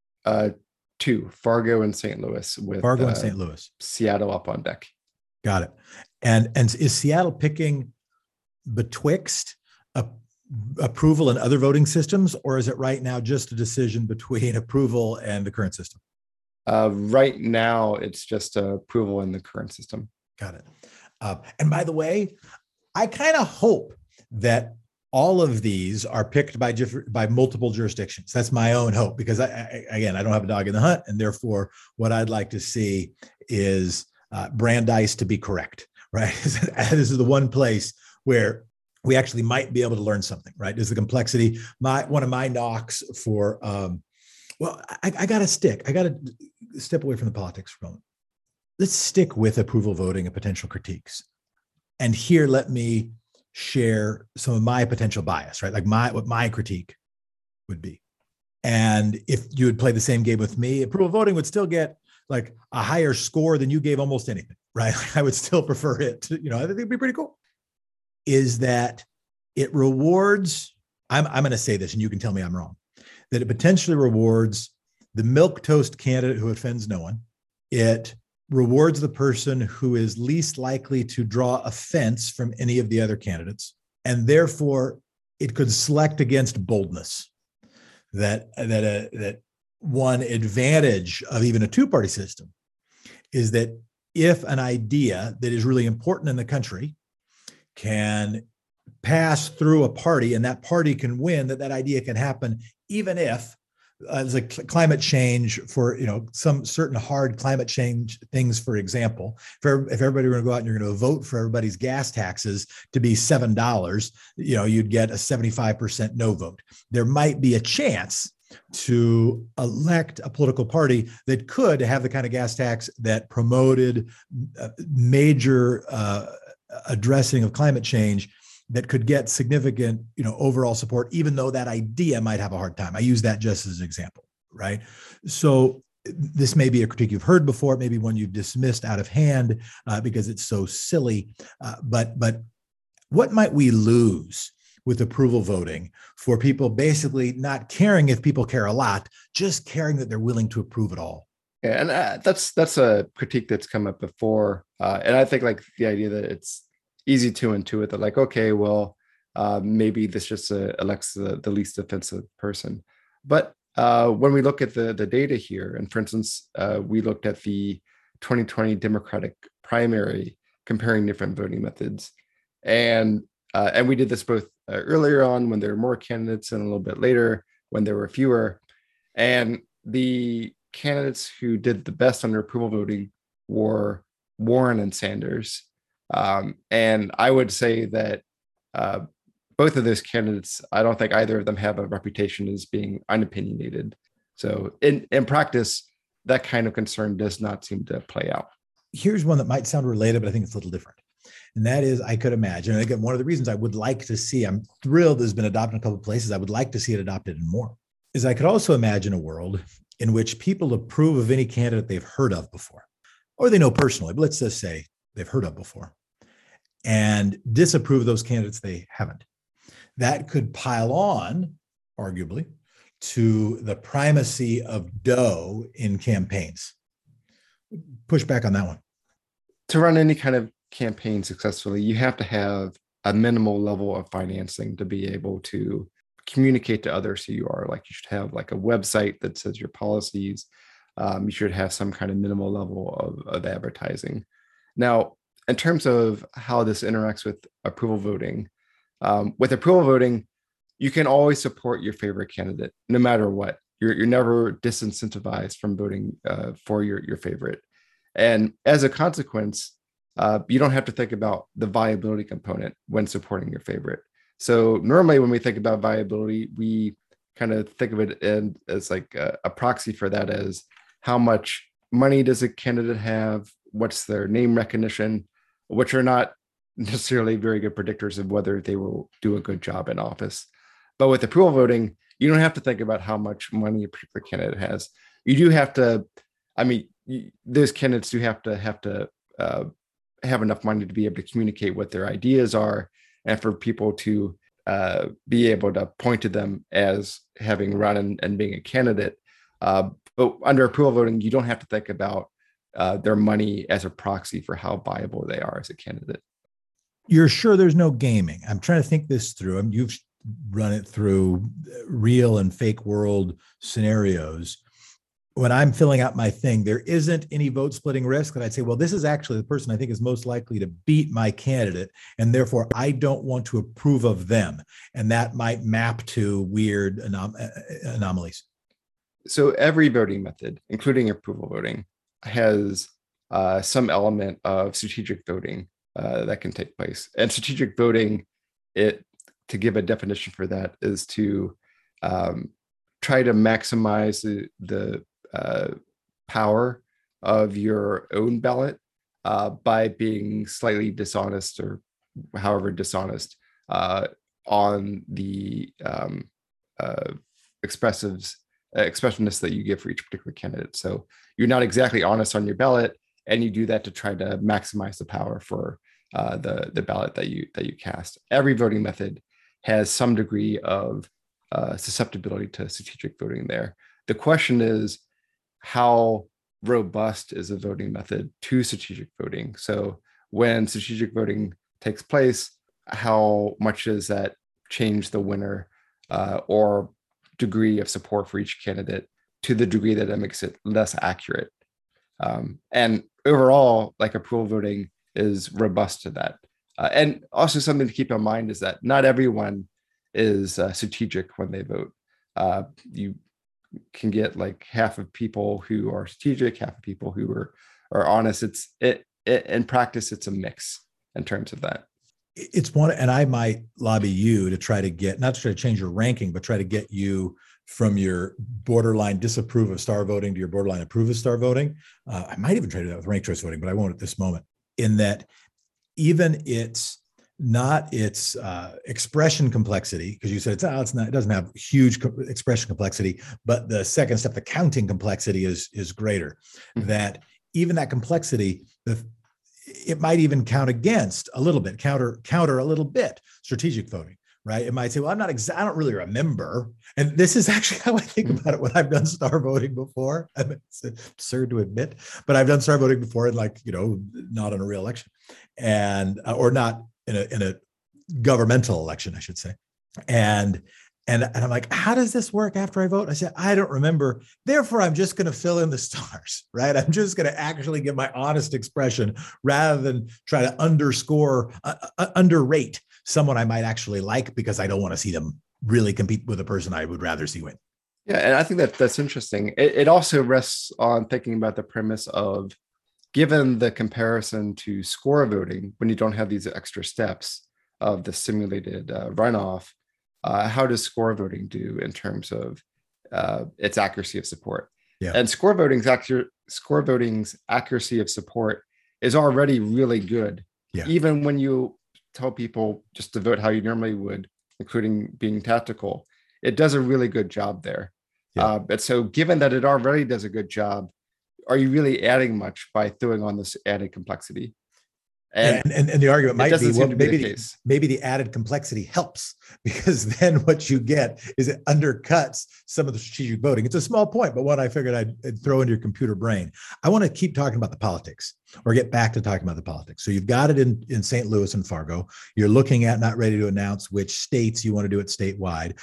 2, Fargo and St. Louis, with Fargo and St. Louis. Seattle up on deck. Got it. And is Seattle picking betwixt approval and other voting systems, or is it right now just a decision between approval and the current system? Right now, it's just approval in the current system. Got it. And by the way, I kind of hope that all of these are picked by multiple jurisdictions. That's my own hope, because I don't have a dog in the hunt, and therefore what I'd like to see is Brandeis to be correct, right? This is the one place where we actually might be able to learn something, right? Is the complexity. One of my knocks for, I got to step away from the politics for a moment. Let's stick with approval voting and potential critiques. And here, let me share some of my potential bias, right? Like what my critique would be. And if you would play the same game with me, approval voting would still get like a higher score than you gave almost anything, right? I would still prefer it to, I think it'd be pretty cool. Is that it rewards, I'm going to say this and you can tell me I'm wrong, that it potentially rewards the milquetoast candidate who offends no one. It rewards the person who is least likely to draw offense from any of the other candidates. And therefore it could select against boldness. That one advantage of even a two-party system is that if an idea that is really important in the country can pass through a party and that party can win, that idea can happen, even if there's a climate change for, some certain hard climate change things, for example, if everybody were going to go out and you're going to vote for everybody's gas taxes to be $7, you'd get a 75% no vote. There might be a chance to elect a political party that could have the kind of gas tax that promoted major addressing of climate change, that could get significant, overall support, even though that idea might have a hard time. I use that just as an example, right? So this may be a critique you've heard before, maybe one you've dismissed out of hand because it's so silly. But what might we lose with approval voting for people basically not caring if people care a lot, just caring that they're willing to approve it all? Yeah, and that's a critique that's come up before, and I think like the idea that it's easy to intuit that like, okay, well, maybe this just elects the least offensive person. But when we look at the data here, and for instance, we looked at the 2020 Democratic primary comparing different voting methods, and we did this both earlier on when there were more candidates and a little bit later when there were fewer. And the candidates who did the best under approval voting were Warren and Sanders. And I would say that both of those candidates, I don't think either of them have a reputation as being unopinionated. So in practice, that kind of concern does not seem to play out. Here's one that might sound related, but I think it's a little different. And that is, I could imagine, and again, one of the reasons I would like to see, I'm thrilled it's been adopted in a couple of places, I would like to see it adopted in more, is I could also imagine a world in which people approve of any candidate they've heard of before, or they know personally, but let's just say they've heard of before, and disapprove of those candidates they haven't. That could pile on, arguably, to the primacy of dough in campaigns. Push back on that one. To run any kind of campaign successfully, you have to have a minimal level of financing to be able to communicate to others who you are. Like you should have like a website that says your policies. You should have some kind of minimal level of advertising. Now, in terms of how this interacts with approval voting, you can always support your favorite candidate, no matter what. You're never disincentivized from voting for your favorite. And as a consequence, you don't have to think about the viability component when supporting your favorite. So normally when we think about viability, we kind of think of it as like a proxy for that as how much money does a candidate have, what's their name recognition, which are not necessarily very good predictors of whether they will do a good job in office. But with approval voting, you don't have to think about how much money a particular candidate has. You do have to, those candidates do have to have enough money to be able to communicate what their ideas are, and for people to be able to point to them as having run and being a candidate. But under approval voting, you don't have to think about their money as a proxy for how viable they are as a candidate. You're sure there's no gaming? I'm trying to think this through. You've run it through real and fake world scenarios. When I'm filling out my thing, there isn't any vote splitting risk that I'd say, well, this is actually the person I think is most likely to beat my candidate, and therefore I don't want to approve of them. And that might map to weird anomalies. So every voting method, including approval voting, has some element of strategic voting that can take place. And strategic voting, to give a definition for that, is to try to maximize the power of your own ballot by being slightly dishonest, or however dishonest, on the expressiveness that you give for each particular candidate. So you're not exactly honest on your ballot, and you do that to try to maximize the power for the ballot that you cast. Every voting method has some degree of susceptibility to strategic voting there. The question is, how robust is a voting method to strategic voting? So when strategic voting takes place, how much does that change the winner or degree of support for each candidate to the degree that it makes it less accurate? And overall, like, approval voting is robust to that. And also something to keep in mind is that not everyone is strategic when they vote. You can get like half of people who are strategic, half of people who are honest. In practice, it's a mix in terms of that. It's one, and I might lobby you to try to get, not to try to change your ranking, but try to get you from your borderline disapprove of star voting to your borderline approve of star voting. I might even trade that with ranked choice voting, but I won't at this moment. In that, even it's not its expression complexity, because you said it's not, it doesn't have huge expression complexity, but the second step, the counting complexity is greater. Mm-hmm. That even that complexity, it might even count against a little bit, counter a little bit strategic voting. Right. It might say, well, I don't really remember. And this is actually how I think about it when I've done star voting before. I mean, it's absurd to admit, but I've done star voting before, and not in a real election, and or not in a governmental election, I should say. And I'm like, how does this work after I vote? I said, I don't remember. Therefore, I'm just going to fill in the stars, right? I'm just going to actually give my honest expression rather than try to underrate someone I might actually like, because I don't want to see them really compete with a person I would rather see win. Yeah, and I think that's interesting. It also rests on thinking about the premise of, given the comparison to score voting, when you don't have these extra steps of the simulated runoff, how does score voting do in terms of its accuracy of support? Yeah. And score voting's accuracy of support is already really good. Yeah. Even when you tell people just to vote how you normally would, including being tactical, it does a really good job there. Yeah. But so given that it already does a good job, are you really adding much by throwing on this added complexity? And the argument might be, well, maybe the added complexity helps, because then what you get is it undercuts some of the strategic voting. It's a small point, but one I figured I'd throw into your computer brain. I want to keep talking about the politics, or get back to talking about the politics. So you've got it in St. Louis and Fargo. You're looking at, not ready to announce which states you want to do it statewide.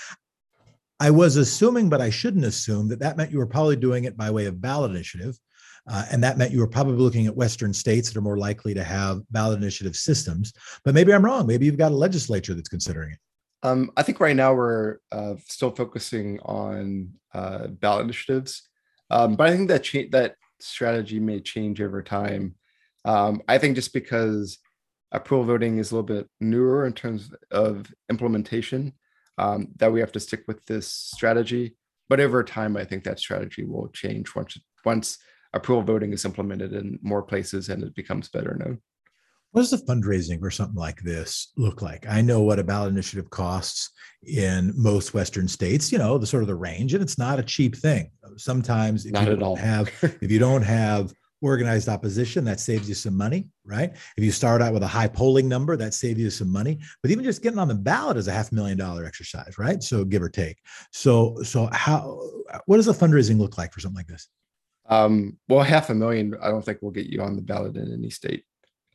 I was assuming, but I shouldn't assume, that meant you were probably doing it by way of ballot initiative. And that meant you were probably looking at Western states that are more likely to have ballot initiative systems. But maybe I'm wrong. Maybe you've got a legislature that's considering it. I think right now we're still focusing on ballot initiatives. But I think that strategy may change over time. I think just because approval voting is a little bit newer in terms of implementation, that we have to stick with this strategy. But over time, I think that strategy will change once approval voting is implemented in more places and it becomes better known. What does the fundraising for something like this look like? I know what a ballot initiative costs in most Western states, the sort of the range, and it's not a cheap thing. Sometimes if you don't have organized opposition, that saves you some money, right? If you start out with a high polling number, that saves you some money. But even just getting on the ballot is a $500,000 exercise, right? So give or take. So what does the fundraising look like for something like this? Well, $500,000, I don't think will get you on the ballot in any state.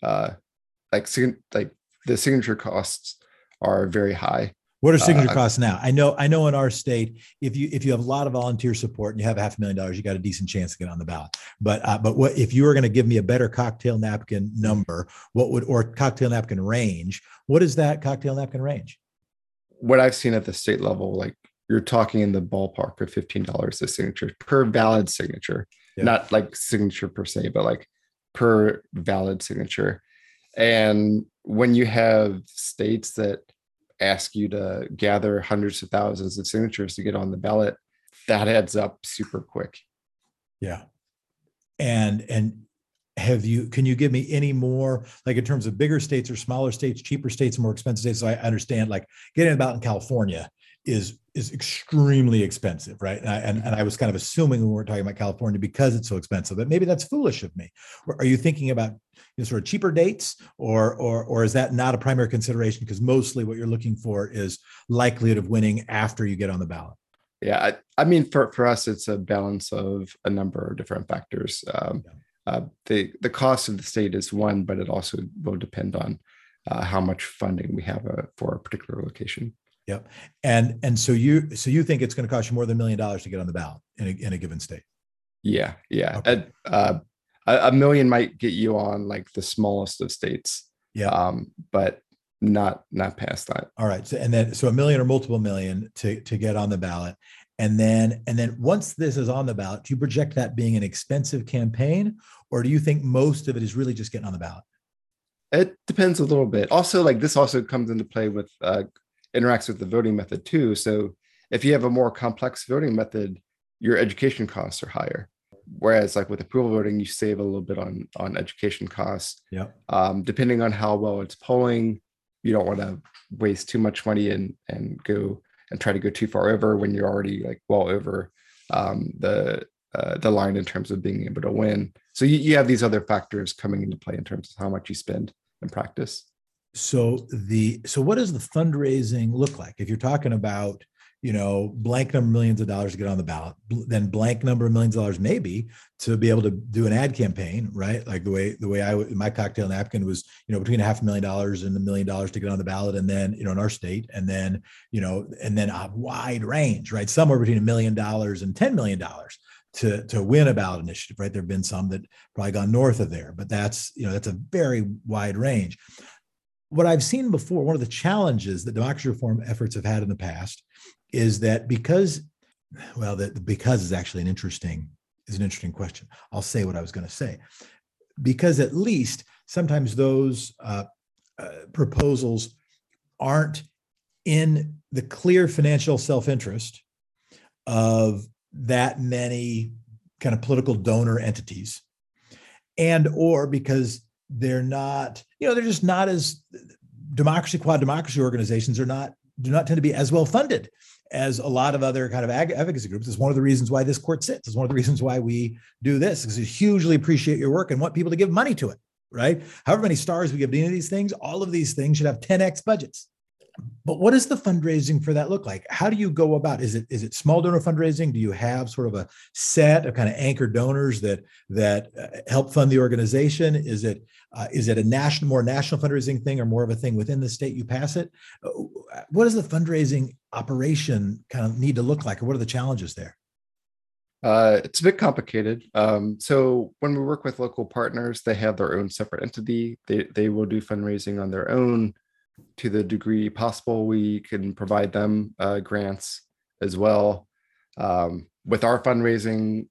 Like the signature costs are very high. What are signature costs now? I know in our state, if you have a lot of volunteer support and you have $500,000, you got a decent chance to get on the ballot. But what if you were going to give me a better cocktail napkin number? Or cocktail napkin range? What is that cocktail napkin range? What I've seen at the state level, like you're talking in the ballpark of $15 a signature per valid signature, not like signature per se, but like per valid signature. And when you have states that ask you to gather hundreds of thousands of signatures to get on the ballot, that adds up super quick. Yeah. And can you give me any more, like in terms of bigger states or smaller states, cheaper states, more expensive states? So I understand, like getting about in California is extremely expensive, right? And I was kind of assuming we weren't talking about California because it's so expensive, but maybe that's foolish of me. Are you thinking about sort of cheaper dates, or is that not a primary consideration? Because mostly what you're looking for is likelihood of winning after you get on the ballot. Yeah, I mean, for us, it's a balance of a number of different factors. The cost of the state is one, but it also will depend on how much funding we have for a particular location. Yep. And so you think it's going to cost you more than $1 million to get on the ballot in a given state? Yeah. Okay. $1 million might get you on like the smallest of states. Yeah. But not past that. All right. So $1 million or multiple million to get on the ballot. And then once this is on the ballot, do you project that being an expensive campaign, or do you think most of it is really just getting on the ballot? It depends a little bit. Also, like this also comes into play with interacts with the voting method too. So if you have a more complex voting method, your education costs are higher. Whereas like with approval voting, you save a little bit on education costs. Yeah. Depending on how well it's polling, you don't want to waste too much money and go and try to go too far over when you're already like well over the line in terms of being able to win. So you have these other factors coming into play in terms of how much you spend in practice. So what does the fundraising look like? If you're talking about, blank number of millions of dollars to get on the ballot, then blank number of millions of dollars maybe to be able to do an ad campaign, right? Like the way my cocktail napkin was, between $500,000 and $1 million to get on the ballot, and then in our state, and then a wide range, right? Somewhere between $1 million and $10 million to win a ballot initiative, right? There have been some that probably gone north of there, but that's a very wide range. What I've seen before, one of the challenges that democracy reform efforts have had in the past is that because is actually an interesting question. I'll say what I was going to say. Because at least sometimes those proposals aren't in the clear financial self-interest of that many kind of political donor entities, and or because they're not, they're just not as quad democracy organizations do not tend to be as well funded as a lot of other kind of advocacy groups. It's one of the reasons why this court sits. It's one of the reasons why we do this, because we hugely appreciate your work and want people to give money to it, right? However many stars we give to any of these things, all of these things should have 10x budgets. But what does the fundraising for that look like? How do you go about? Is it small donor fundraising? Do you have sort of a set of kind of anchor donors that help fund the organization? Is it a more national fundraising thing, or more of a thing within the state you pass it? What does the fundraising operation kind of need to look like, or what are the challenges there? It's a bit complicated. So when we work with local partners, they have their own separate entity. They will do fundraising on their own. To the degree possible, we can provide them grants as well. With our fundraising,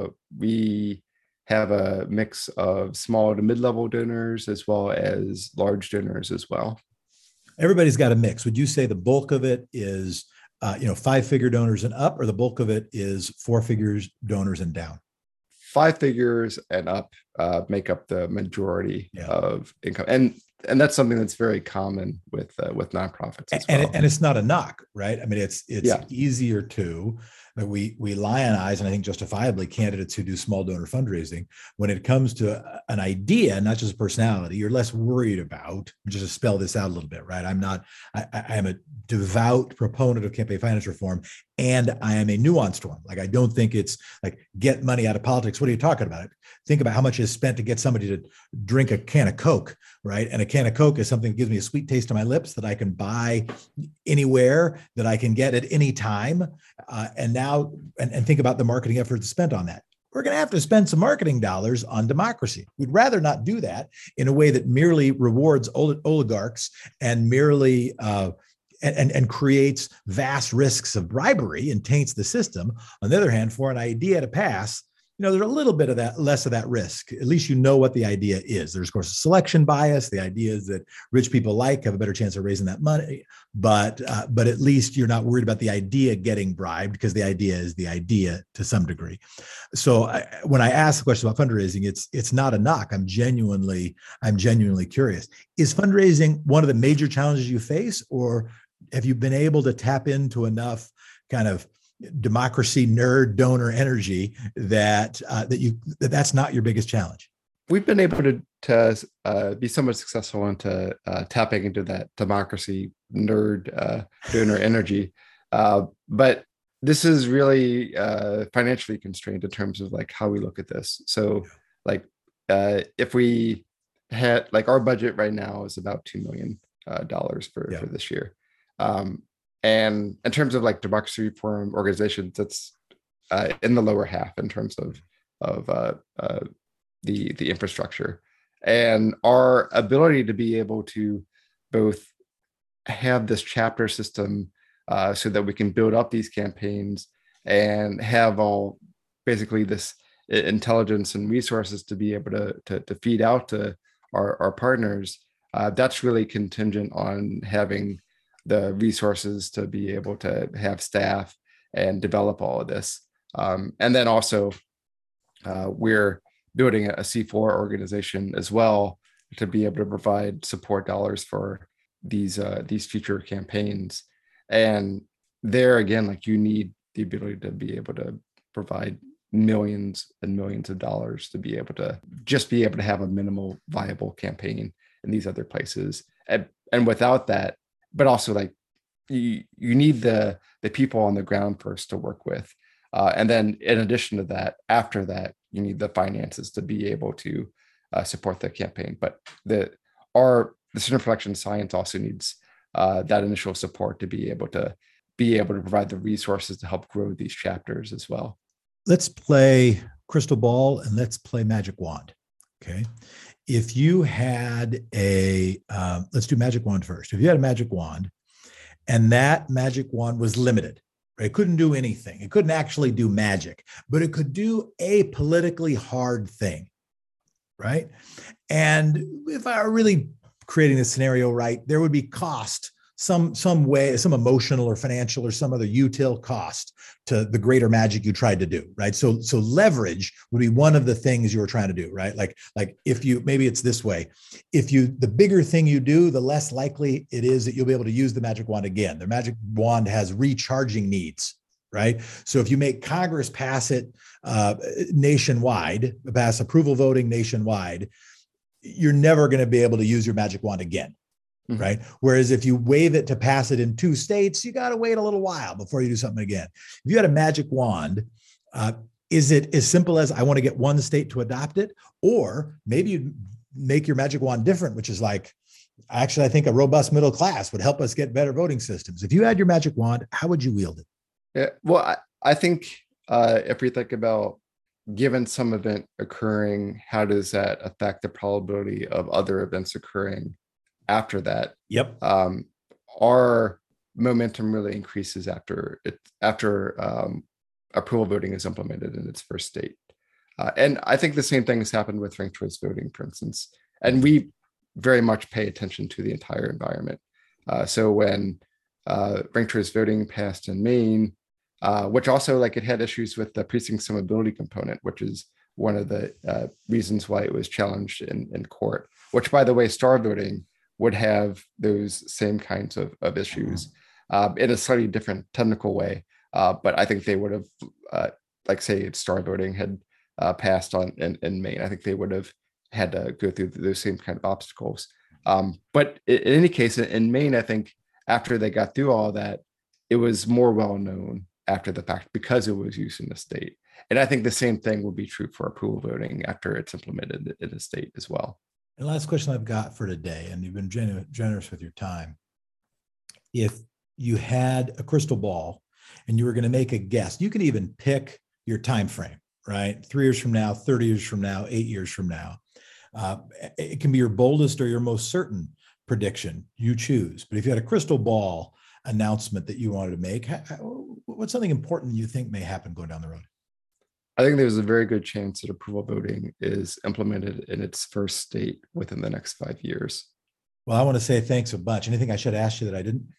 we have a mix of small to mid-level donors as well as large donors as well. Everybody's got a mix. Would you say the bulk of it is 5-figure donors and up, or the bulk of it is 4 figures donors and down? 5 figures and up make up the majority of income, and that's something that's very common with nonprofits as well. And it's not a knock, right? I mean, it's easier to. We lionize, and I think justifiably, candidates who do small donor fundraising. When it comes to an idea, not just a personality, you're less worried about. Just to spell this out a little bit, right? I am a devout proponent of campaign finance reform, and I am a nuanced one. Like, I don't think it's like get money out of politics. What are you talking about? Think about how much is spent to get somebody to drink a can of Coke, right? And a can of Coke is something that gives me a sweet taste on my lips that I can buy anywhere, that I can get at any time. And think about the marketing efforts spent on that. We're going to have to spend some marketing dollars on democracy. We'd rather not do that in a way that merely rewards oligarchs and merely and creates vast risks of bribery and taints the system. On the other hand, for an idea to pass, there's a little bit of that, less of that risk. At least you know what the idea is. There's, of course, a selection bias. The idea is that rich people have a better chance of raising that money, but at least you're not worried about the idea getting bribed, because the idea is the idea to some degree. So when I ask the question about fundraising, it's not a knock. I'm genuinely curious. Is fundraising one of the major challenges you face, or have you been able to tap into enough kind of democracy nerd donor energy that's not your biggest challenge? We've been able to be somewhat successful into tapping into that democracy nerd donor energy, but this is really financially constrained in terms of like how we look at this. So like if we had, like, our budget right now is about $2 million for this year. And in terms of like democracy reform organizations, that's in the lower half in terms of the infrastructure, and our ability to be able to both have this chapter system so that we can build up these campaigns and have all basically this intelligence and resources to be able to feed out to our partners. That's really contingent on having the resources to be able to have staff and develop all of this. And then also, we're building a C4 organization as well to be able to provide support dollars for these future campaigns. And there again, like you need the ability to be able to provide millions and millions of dollars to be able to just be able to have a minimal viable campaign in these other places. And without that, but also like you need the people on the ground first to work with. And then in addition to that, after that, you need the finances to be able to support the campaign. But the Center for Election Science also needs that initial support to be able to provide the resources to help grow these chapters as well. Let's play crystal ball and let's play magic wand. Okay. If you had let's do magic wand first. If you had a magic wand and that magic wand was limited, right? It couldn't do anything. It couldn't actually do magic, but it could do a politically hard thing, right? And if I were really creating the scenario right, there would be cost, some way, some emotional or financial or some other util cost to the greater magic you tried to do, right? So leverage would be one of the things you were trying to do, right? Like if you, maybe it's this way, the bigger thing you do, the less likely it is that you'll be able to use the magic wand again. The magic wand has recharging needs, right? So if you make Congress pass it nationwide, pass approval voting nationwide, you're never going to be able to use your magic wand again. Right. Whereas if you wave it to pass it in 2 states, you got to wait a little while before you do something again. If you had a magic wand, is it as simple as I want to get one state to adopt it? Or maybe you make your magic wand different, which is like, actually, I think a robust middle class would help us get better voting systems. If you had your magic wand, how would you wield it? Yeah, well, I think if we think about given some event occurring, how does that affect the probability of other events occurring after that? Yep. Our momentum really increases after approval voting is implemented in its first state. And I think the same thing has happened with ranked choice voting, for instance. And we very much pay attention to the entire environment. So when ranked choice voting passed in Maine, which also like it had issues with the precinct summability component, which is one of the reasons why it was challenged in court, which by the way, star voting would have those same kinds of issues in a slightly different technical way. But I think they would have, like say star voting had passed in Maine, I think they would have had to go through those same kind of obstacles. But in any case, in Maine, I think after they got through all that, it was more well known after the fact because it was used in the state. And I think the same thing will be true for approval voting after it's implemented in the state as well. And last question I've got for today, and you've been generous with your time. If you had a crystal ball and you were going to make a guess, you can even pick your time frame, right? 3 years from now, 30 years from now, 8 years from now. It can be your boldest or your most certain prediction. You choose. But if you had a crystal ball announcement that you wanted to make, what's something important you think may happen going down the road? I think there's a very good chance that approval voting is implemented in its first state within the next 5 years. Well, I want to say thanks a bunch. Anything I should ask you that I didn't?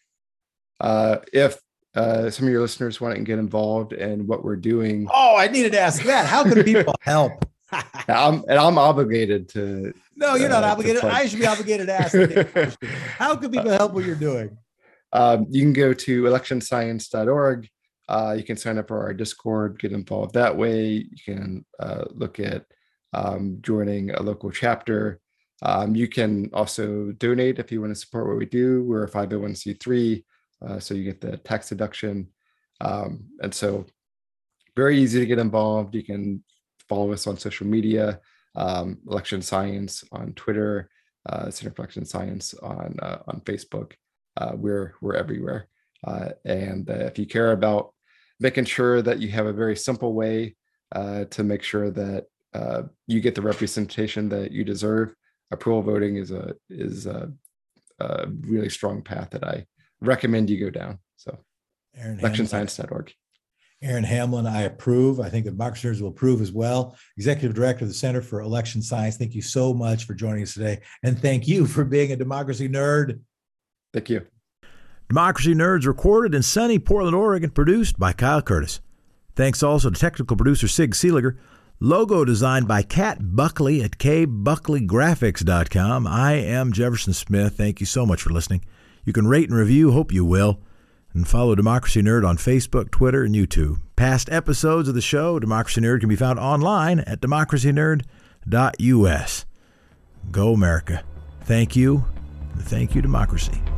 If some of your listeners want to get involved in what we're doing. Oh, I needed to ask that. How can people help? I'm obligated to. No, you're not obligated. I should be obligated to ask you. How can people help what you're doing? You can go to electionscience.org. You can sign up for our Discord, get involved that way. You can look at joining a local chapter. You can also donate if you want to support what we do. We're a 501c3, so you get the tax deduction. And so very easy to get involved. You can follow us on social media, Election Science on Twitter, Center for Election Science on Facebook. We're everywhere. And if you care about making sure that you have a very simple way to make sure that you get the representation that you deserve, approval voting is a really strong path that I recommend you go down. So electionscience.org. Aaron Hamlin, I approve. I think the Democracy Nerds will approve as well. Executive Director of the Center for Election Science. Thank you so much for joining us today. And thank you for being a Democracy Nerd. Thank you. Democracy Nerds recorded in sunny Portland, Oregon, produced by Kyle Curtis. Thanks also to technical producer Sig Seeliger. Logo designed by Kat Buckley at kbuckleygraphics.com. I am Jefferson Smith. Thank you so much for listening. You can rate and review, hope you will, and follow Democracy Nerd on Facebook, Twitter, and YouTube. Past episodes of the show, Democracy Nerd, can be found online at democracynerd.us. Go America. Thank you, and thank you, democracy.